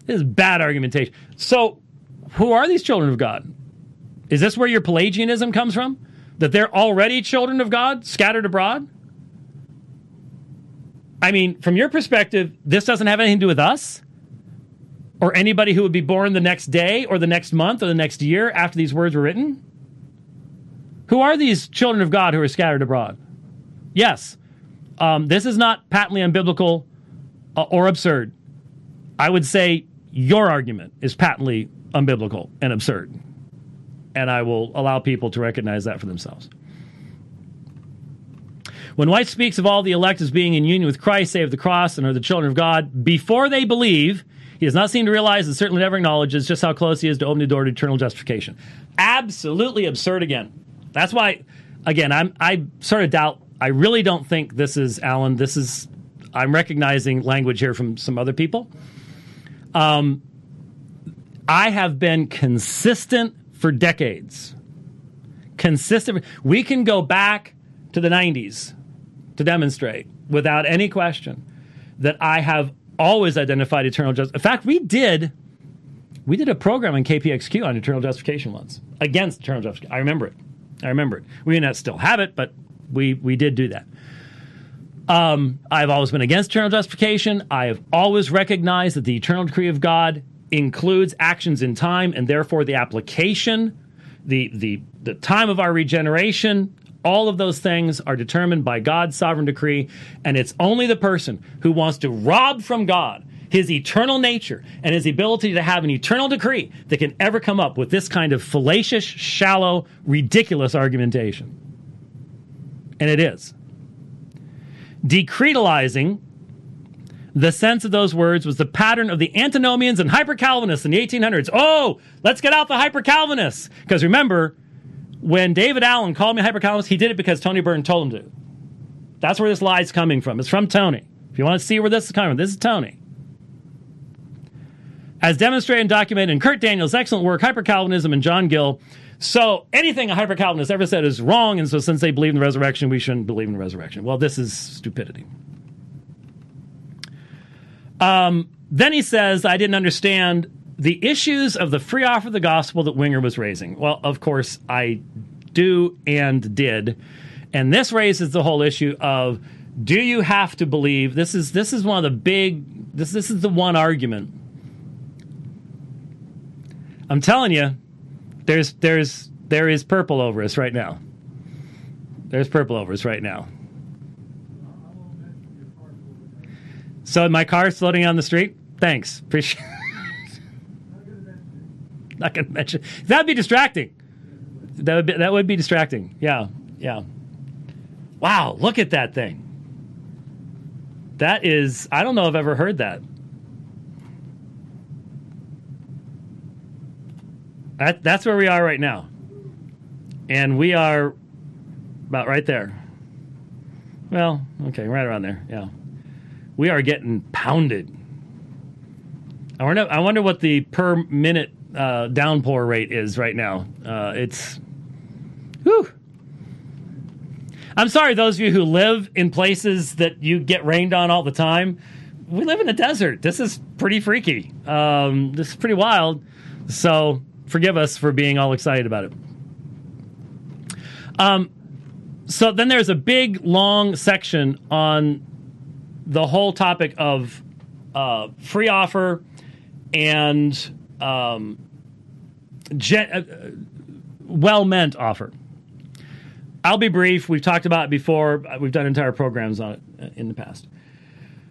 So, who are these children of God? Is this where your Pelagianism comes from? That they're already children of God, scattered abroad? I mean, from your perspective, this doesn't have anything to do with us or anybody who would be born the next day or the next month or the next year after these words were written. Who are these children of God who are scattered abroad? Yes, this is not patently unbiblical or absurd. I would say your argument is patently unbiblical and absurd. And I will allow people to recognize that for themselves. When White speaks of all the elect as being in union with Christ, save the cross, and are the children of God, before they believe, he does not seem to realize and certainly never acknowledges just how close he is to opening the door to eternal justification. Absolutely absurd again. That's why, again, I sort of doubt, I really don't think this is, Alan, I'm recognizing language here from some other people. I have been consistent for decades. We can go back to the 90s to demonstrate without any question that I have always identified eternal justice. In fact, we did a program in KPXQ on eternal justification once, against eternal justification. I remember it. We may not still have it, but we did do that. I've always been against eternal justification. I have always recognized that the eternal decree of God includes actions in time, and therefore the application, the time of our regeneration, all of those things are determined by God's sovereign decree, and it's only the person who wants to rob from God his eternal nature and his ability to have an eternal decree that can ever come up with this kind of fallacious, shallow, ridiculous argumentation. And it is. Decretalizing the sense of those words was the pattern of the antinomians and hyper-Calvinists in the 1800s. Oh, let's get out the hyper-Calvinists. Because remember, when David Allen called me hyper-Calvinist, he did it because Tony Burton told him to. That's where this lie is coming from. It's from Tony. If you want to see where this is coming from, this is Tony. As demonstrated and documented in Kurt Daniels' excellent work, Hyper-Calvinism, and John Gill. So anything a hyper-Calvinist ever said is wrong, and so since they believe in the resurrection, we shouldn't believe in the resurrection. Well, this is stupidity. Then he says, I didn't understand the issues of the free offer of the gospel that Winger was raising. Well, of course, I do and did. And this raises the whole issue of, do you have to believe? This is one of the big, this is the one argument. I'm telling you, there is purple over us right now. There's purple over us right now. So my car's floating on the street? Thanks. Appreciate it. Not going to mention. That'd be distracting. That would be distracting. Yeah. Wow, look at that thing. That is, I don't know if I've ever heard that. That's where we are right now. And we are about right there. Well, okay, right around there, yeah. We are getting pounded. I wonder what the per minute downpour rate is right now. It's, whew. I'm sorry, those of you who live in places that you get rained on all the time. We live in the desert. This is pretty freaky. This is pretty wild. So forgive us for being all excited about it. So then there's a big, long section on the whole topic of free offer and well-meant offer. I'll be brief. We've talked about it before. We've done entire programs on it in the past.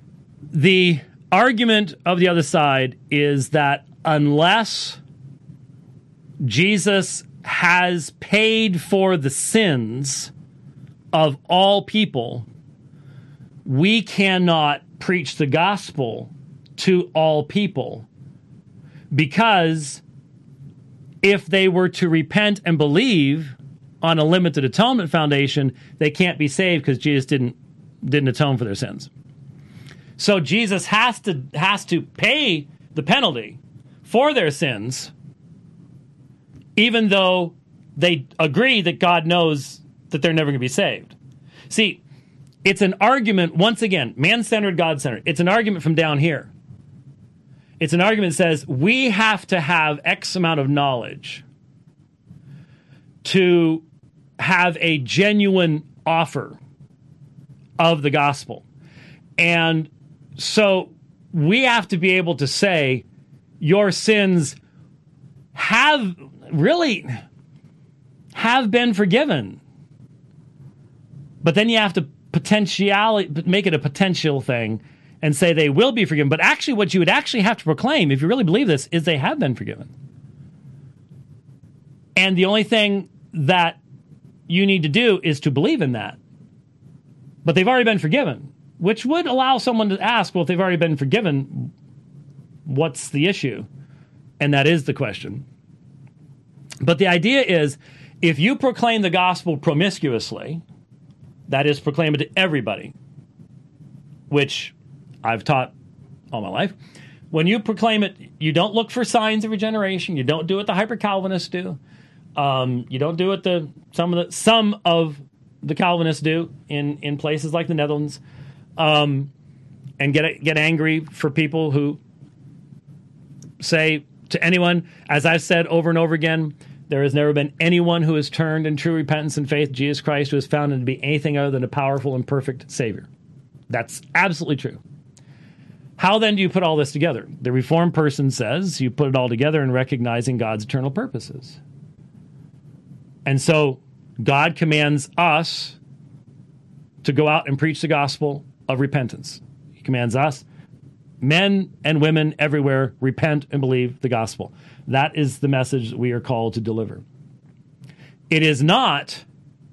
The argument of the other side is that unless Jesus has paid for the sins of all people, we cannot preach the gospel to all people, because if they were to repent and believe on a limited atonement foundation, they can't be saved because Jesus didn't atone for their sins. So Jesus has to pay the penalty for their sins, even though they agree that God knows that they're never going to be saved. See, it's an argument, once again, man-centered, God-centered. It's an argument from down here. It's an argument that says we have to have X amount of knowledge to have a genuine offer of the gospel. And so we have to be able to say your sins have been forgiven. But then you have to make it a potential thing and say they will be forgiven. But actually what you would actually have to proclaim, if you really believe this, is they have been forgiven. And the only thing that you need to do is to believe in that. But they've already been forgiven, which would allow someone to ask, well, if they've already been forgiven, what's the issue? And that is the question. But the idea is, if you proclaim the gospel promiscuously, that is, proclaim it to everybody, which I've taught all my life. When you proclaim it, you don't look for signs of regeneration. You don't do what the hyper-Calvinists do. You don't do what some of the Calvinists do in places like the Netherlands, and get angry for people who say to anyone, as I've said over and over again, there has never been anyone who has turned in true repentance and faith, Jesus Christ, who has found him to be anything other than a powerful and perfect Savior. That's absolutely true. How then do you put all this together? The Reformed person says you put it all together in recognizing God's eternal purposes. And so God commands us to go out and preach the gospel of repentance. He commands us, men and women everywhere, repent and believe the gospel. That is the message that we are called to deliver. It is not,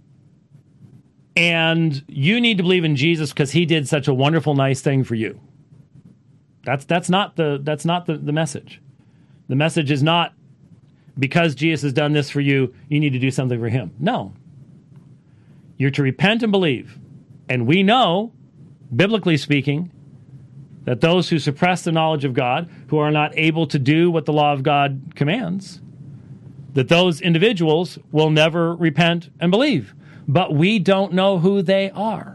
and you need to believe in Jesus because he did such a wonderful, nice thing for you. That's not the message. The message is not, because Jesus has done this for you, you need to do something for him. No. You're to repent and believe. And we know, biblically speaking, that those who suppress the knowledge of God, who are not able to do what the law of God commands, that those individuals will never repent and believe. But we don't know who they are.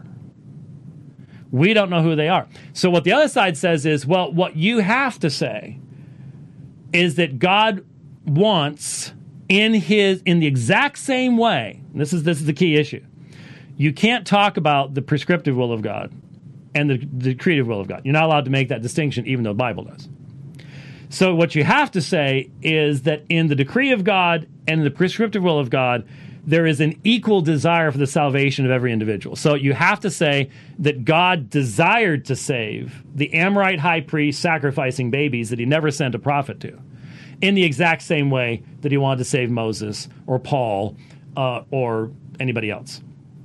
We don't know who they are. So what the other side says is, well, what you have to say is that God wants in the exact same way, and this is the key issue. You can't talk about the prescriptive will of God and the creative will of God. You're not allowed to make that distinction, even though the Bible does. So what you have to say is that in the decree of God and the prescriptive will of God, there is an equal desire for the salvation of every individual. So you have to say that God desired to save the Amorite high priest sacrificing babies that he never sent a prophet to, in the exact same way that he wanted to save Moses or Paul or anybody else.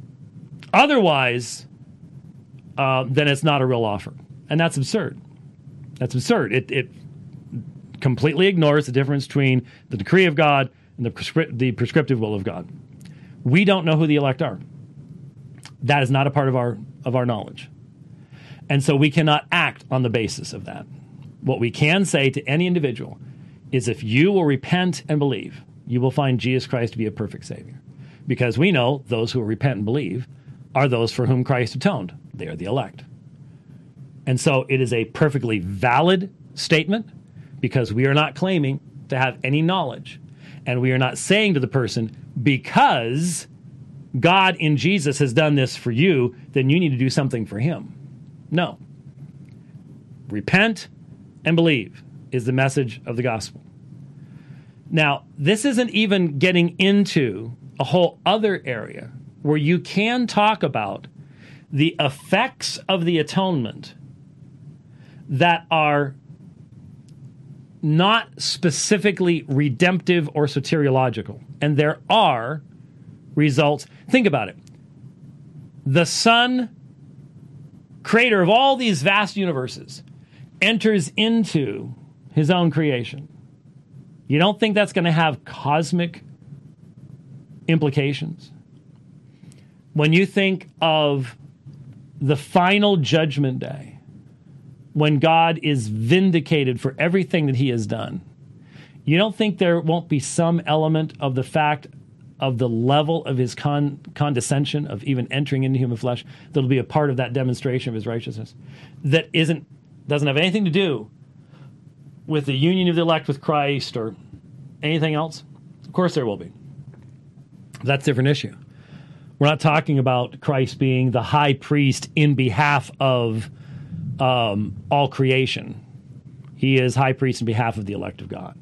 Otherwise, then it's not a real offer. And that's absurd. That's absurd. It completely ignores the difference between the decree of God and the prescriptive will of God. We don't know who the elect are. That is not a part of our knowledge. And so we cannot act on the basis of that. What we can say to any individual is, if you will repent and believe, you will find Jesus Christ to be a perfect Savior. Because we know those who will repent and believe are those for whom Christ atoned. They are the elect. And so it is a perfectly valid statement, because we are not claiming to have any knowledge. And we are not saying to the person, because God in Jesus has done this for you, then you need to do something for him. No. Repent and believe is the message of the gospel. Now, this isn't even getting into a whole other area where you can talk about the effects of the atonement that are not specifically redemptive or soteriological. And there are results. Think about it. The Son, creator of all these vast universes, enters into his own creation. You don't think that's going to have cosmic implications? When you think of the final judgment day, when God is vindicated for everything that he has done, you don't think there won't be some element of the fact of the level of his condescension, of even entering into human flesh, that'll be a part of that demonstration of his righteousness, that doesn't have anything to do with the union of the elect with Christ or anything else? Of course there will be. That's a different issue. We're not talking about Christ being the high priest in behalf of all creation. He is high priest in behalf of the elect of God.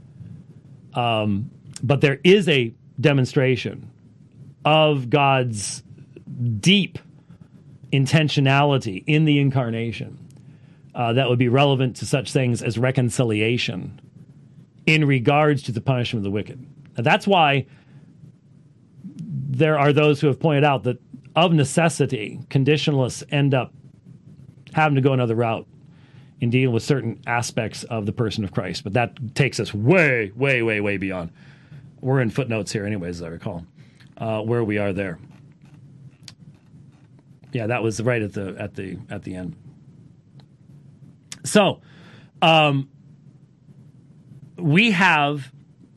But there is a demonstration of God's deep intentionality in the incarnation that would be relevant to such things as reconciliation in regards to the punishment of the wicked. Now, that's why there are those who have pointed out that of necessity, conditionalists end up having to go another route in dealing with certain aspects of the person of Christ. But that takes us way, way, way, way beyond. We're in footnotes here anyways, as I recall, where we are there. Yeah, that was right at the end. So, we have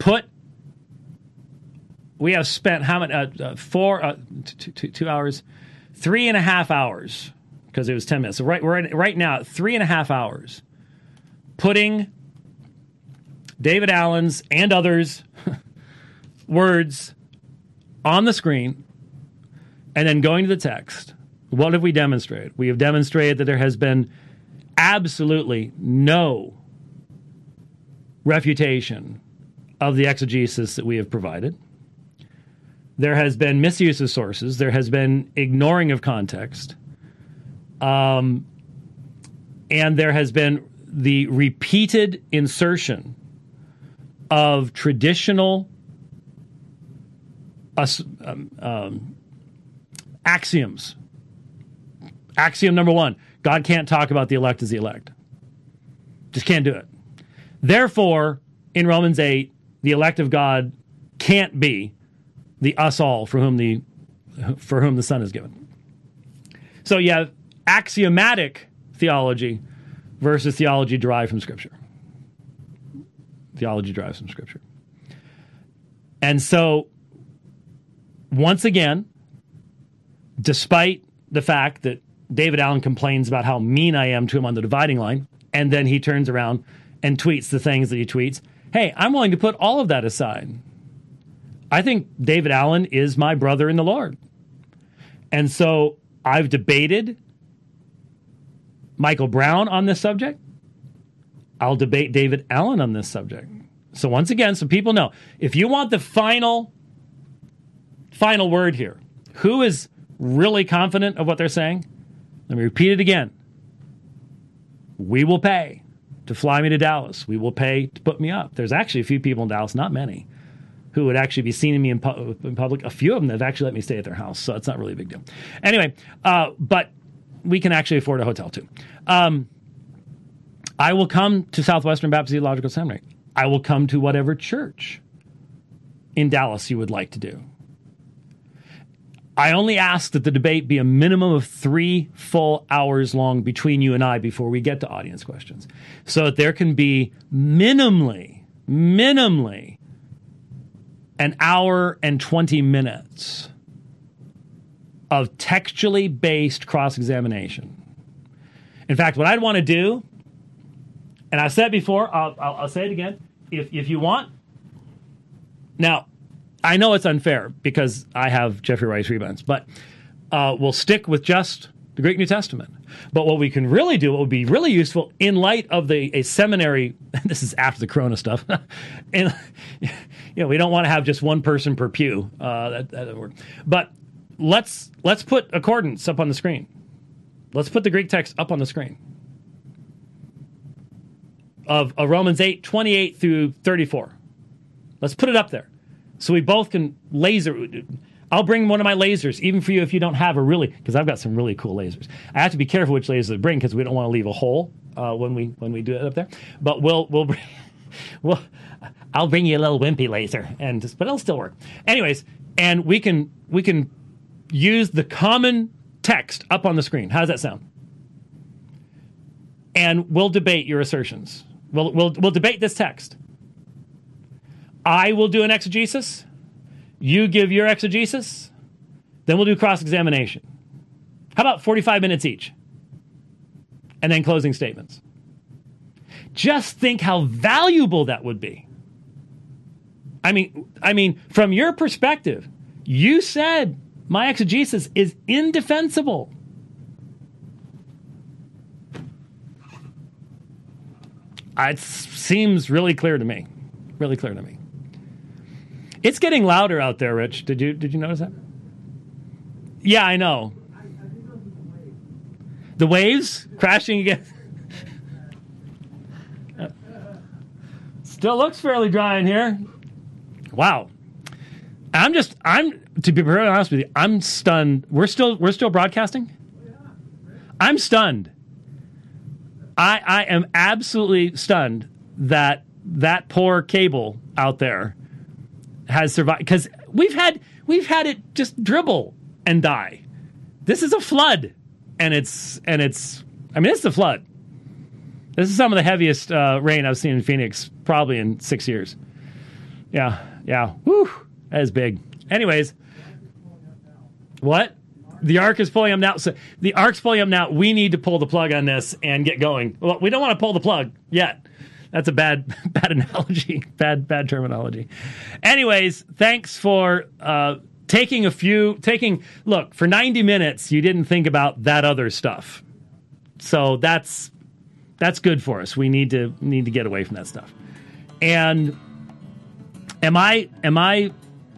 spent how many 2 hours, 3.5 hours, because it was 10 minutes. So we're right now at 3.5 hours putting David Allen's and others' words on the screen and then going to the text. What have we demonstrated? We have demonstrated that there has been absolutely no refutation of the exegesis that we have provided. There has been misuse of sources. There has been ignoring of context. And there has been the repeated insertion of traditional axioms. Axiom number 1, God can't talk about the elect as the elect. Just can't do it. Therefore, in Romans 8, the elect of God can't be the us all for whom the Son is given. So you have axiomatic theology versus theology derived from Scripture. Theology derives from Scripture. And so, once again, despite the fact that David Allen complains about how mean I am to him on the dividing line, and then he turns around and tweets the things that he tweets, hey, I'm willing to put all of that aside. I think David Allen is my brother in the Lord. And so I've debated Michael Brown on this subject. I'll debate David Allen on this subject. So once again, so people know, if you want the final word here, who is really confident of what they're saying? Let me repeat it again. We will pay to fly me to Dallas. We will pay to put me up. There's actually a few people in Dallas, not many, who would actually be seeing me in public. A few of them have actually let me stay at their house, so it's not really a big deal. Anyway, but we can actually afford a hotel too. I will come to Southwestern Baptist Theological Seminary. I will come to whatever church in Dallas you would like to do. I only ask that the debate be a minimum of 3 full hours long between you and I before we get to audience questions, so that there can be minimally an hour and 20 minutes of textually based cross-examination. In fact, what I'd want to do, and I've said it before, I'll say it again, if you want. Now, I know it's unfair because I have Jeffrey Rice Rebands, but we'll stick with just the Greek New Testament. But what we can really do, what would be really useful in light of a seminary, this is after the Corona stuff, and we don't want to have just one person per pew. That word. But let's put accordance up on the screen. Let's put the Greek text up on the screen. of Romans 8, 28 through 34. Let's put it up there so we both can laser. I'll bring one of my lasers, even for you if you don't have a really, because I've got some really cool lasers. I have to be careful which lasers I bring because we don't want to leave a hole when we do it up there. But we'll bring, I'll bring you a little wimpy laser, but it'll still work. Anyways, and we can use the common text up on the screen. How does that sound? And we'll debate your assertions. We'll debate this text. I will do an exegesis. You give your exegesis. Then we'll do cross-examination. How about 45 minutes each? And then closing statements. Just think how valuable that would be. I mean, from your perspective, you said my exegesis is indefensible. It seems really clear to me. Really clear to me. It's getting louder out there, Rich. Did you notice that? Yeah, I know. The waves crashing again. Still looks fairly dry in here. Wow. I'm to be very honest with you, I'm stunned. We're still broadcasting? I'm stunned. I am absolutely stunned that poor cable out there has survived, because we've had it just dribble and die. This is a flood, and it's the flood. This is some of the heaviest rain I've seen in Phoenix probably in 6 years. Yeah. Whew, that is big. Anyways, what? The arc is pulling up now. So the arc's pulling up now. We need to pull the plug on this and get going. Well, we don't want to pull the plug yet. That's a bad analogy, bad terminology. Anyways, thanks for look, for 90 minutes, you didn't think about that other stuff. So that's good for us. We need to get away from that stuff. And am I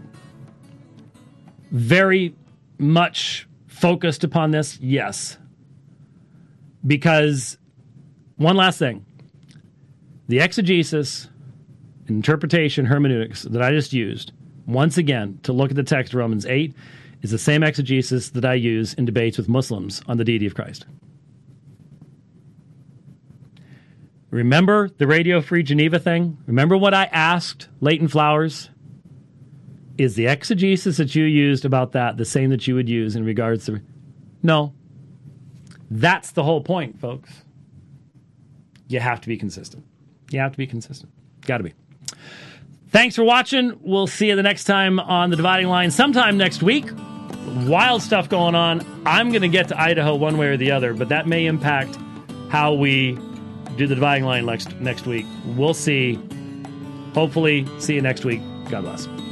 very much focused upon this? Yes. Because one last thing. The exegesis, interpretation, hermeneutics that I just used, once again, to look at the text of Romans 8, is the same exegesis that I use in debates with Muslims on the deity of Christ. Remember the Radio Free Geneva thing? Remember what I asked Leighton Flowers? Is the exegesis that you used about that the same that you would use in regards to... No. That's the whole point, folks. You have to be consistent. You have to be consistent. Got to be. Thanks for watching. We'll see you the next time on The Dividing Line sometime next week. Wild stuff going on. I'm going to get to Idaho one way or the other, but that may impact how we do The Dividing Line next week. We'll see. Hopefully, see you next week. God bless.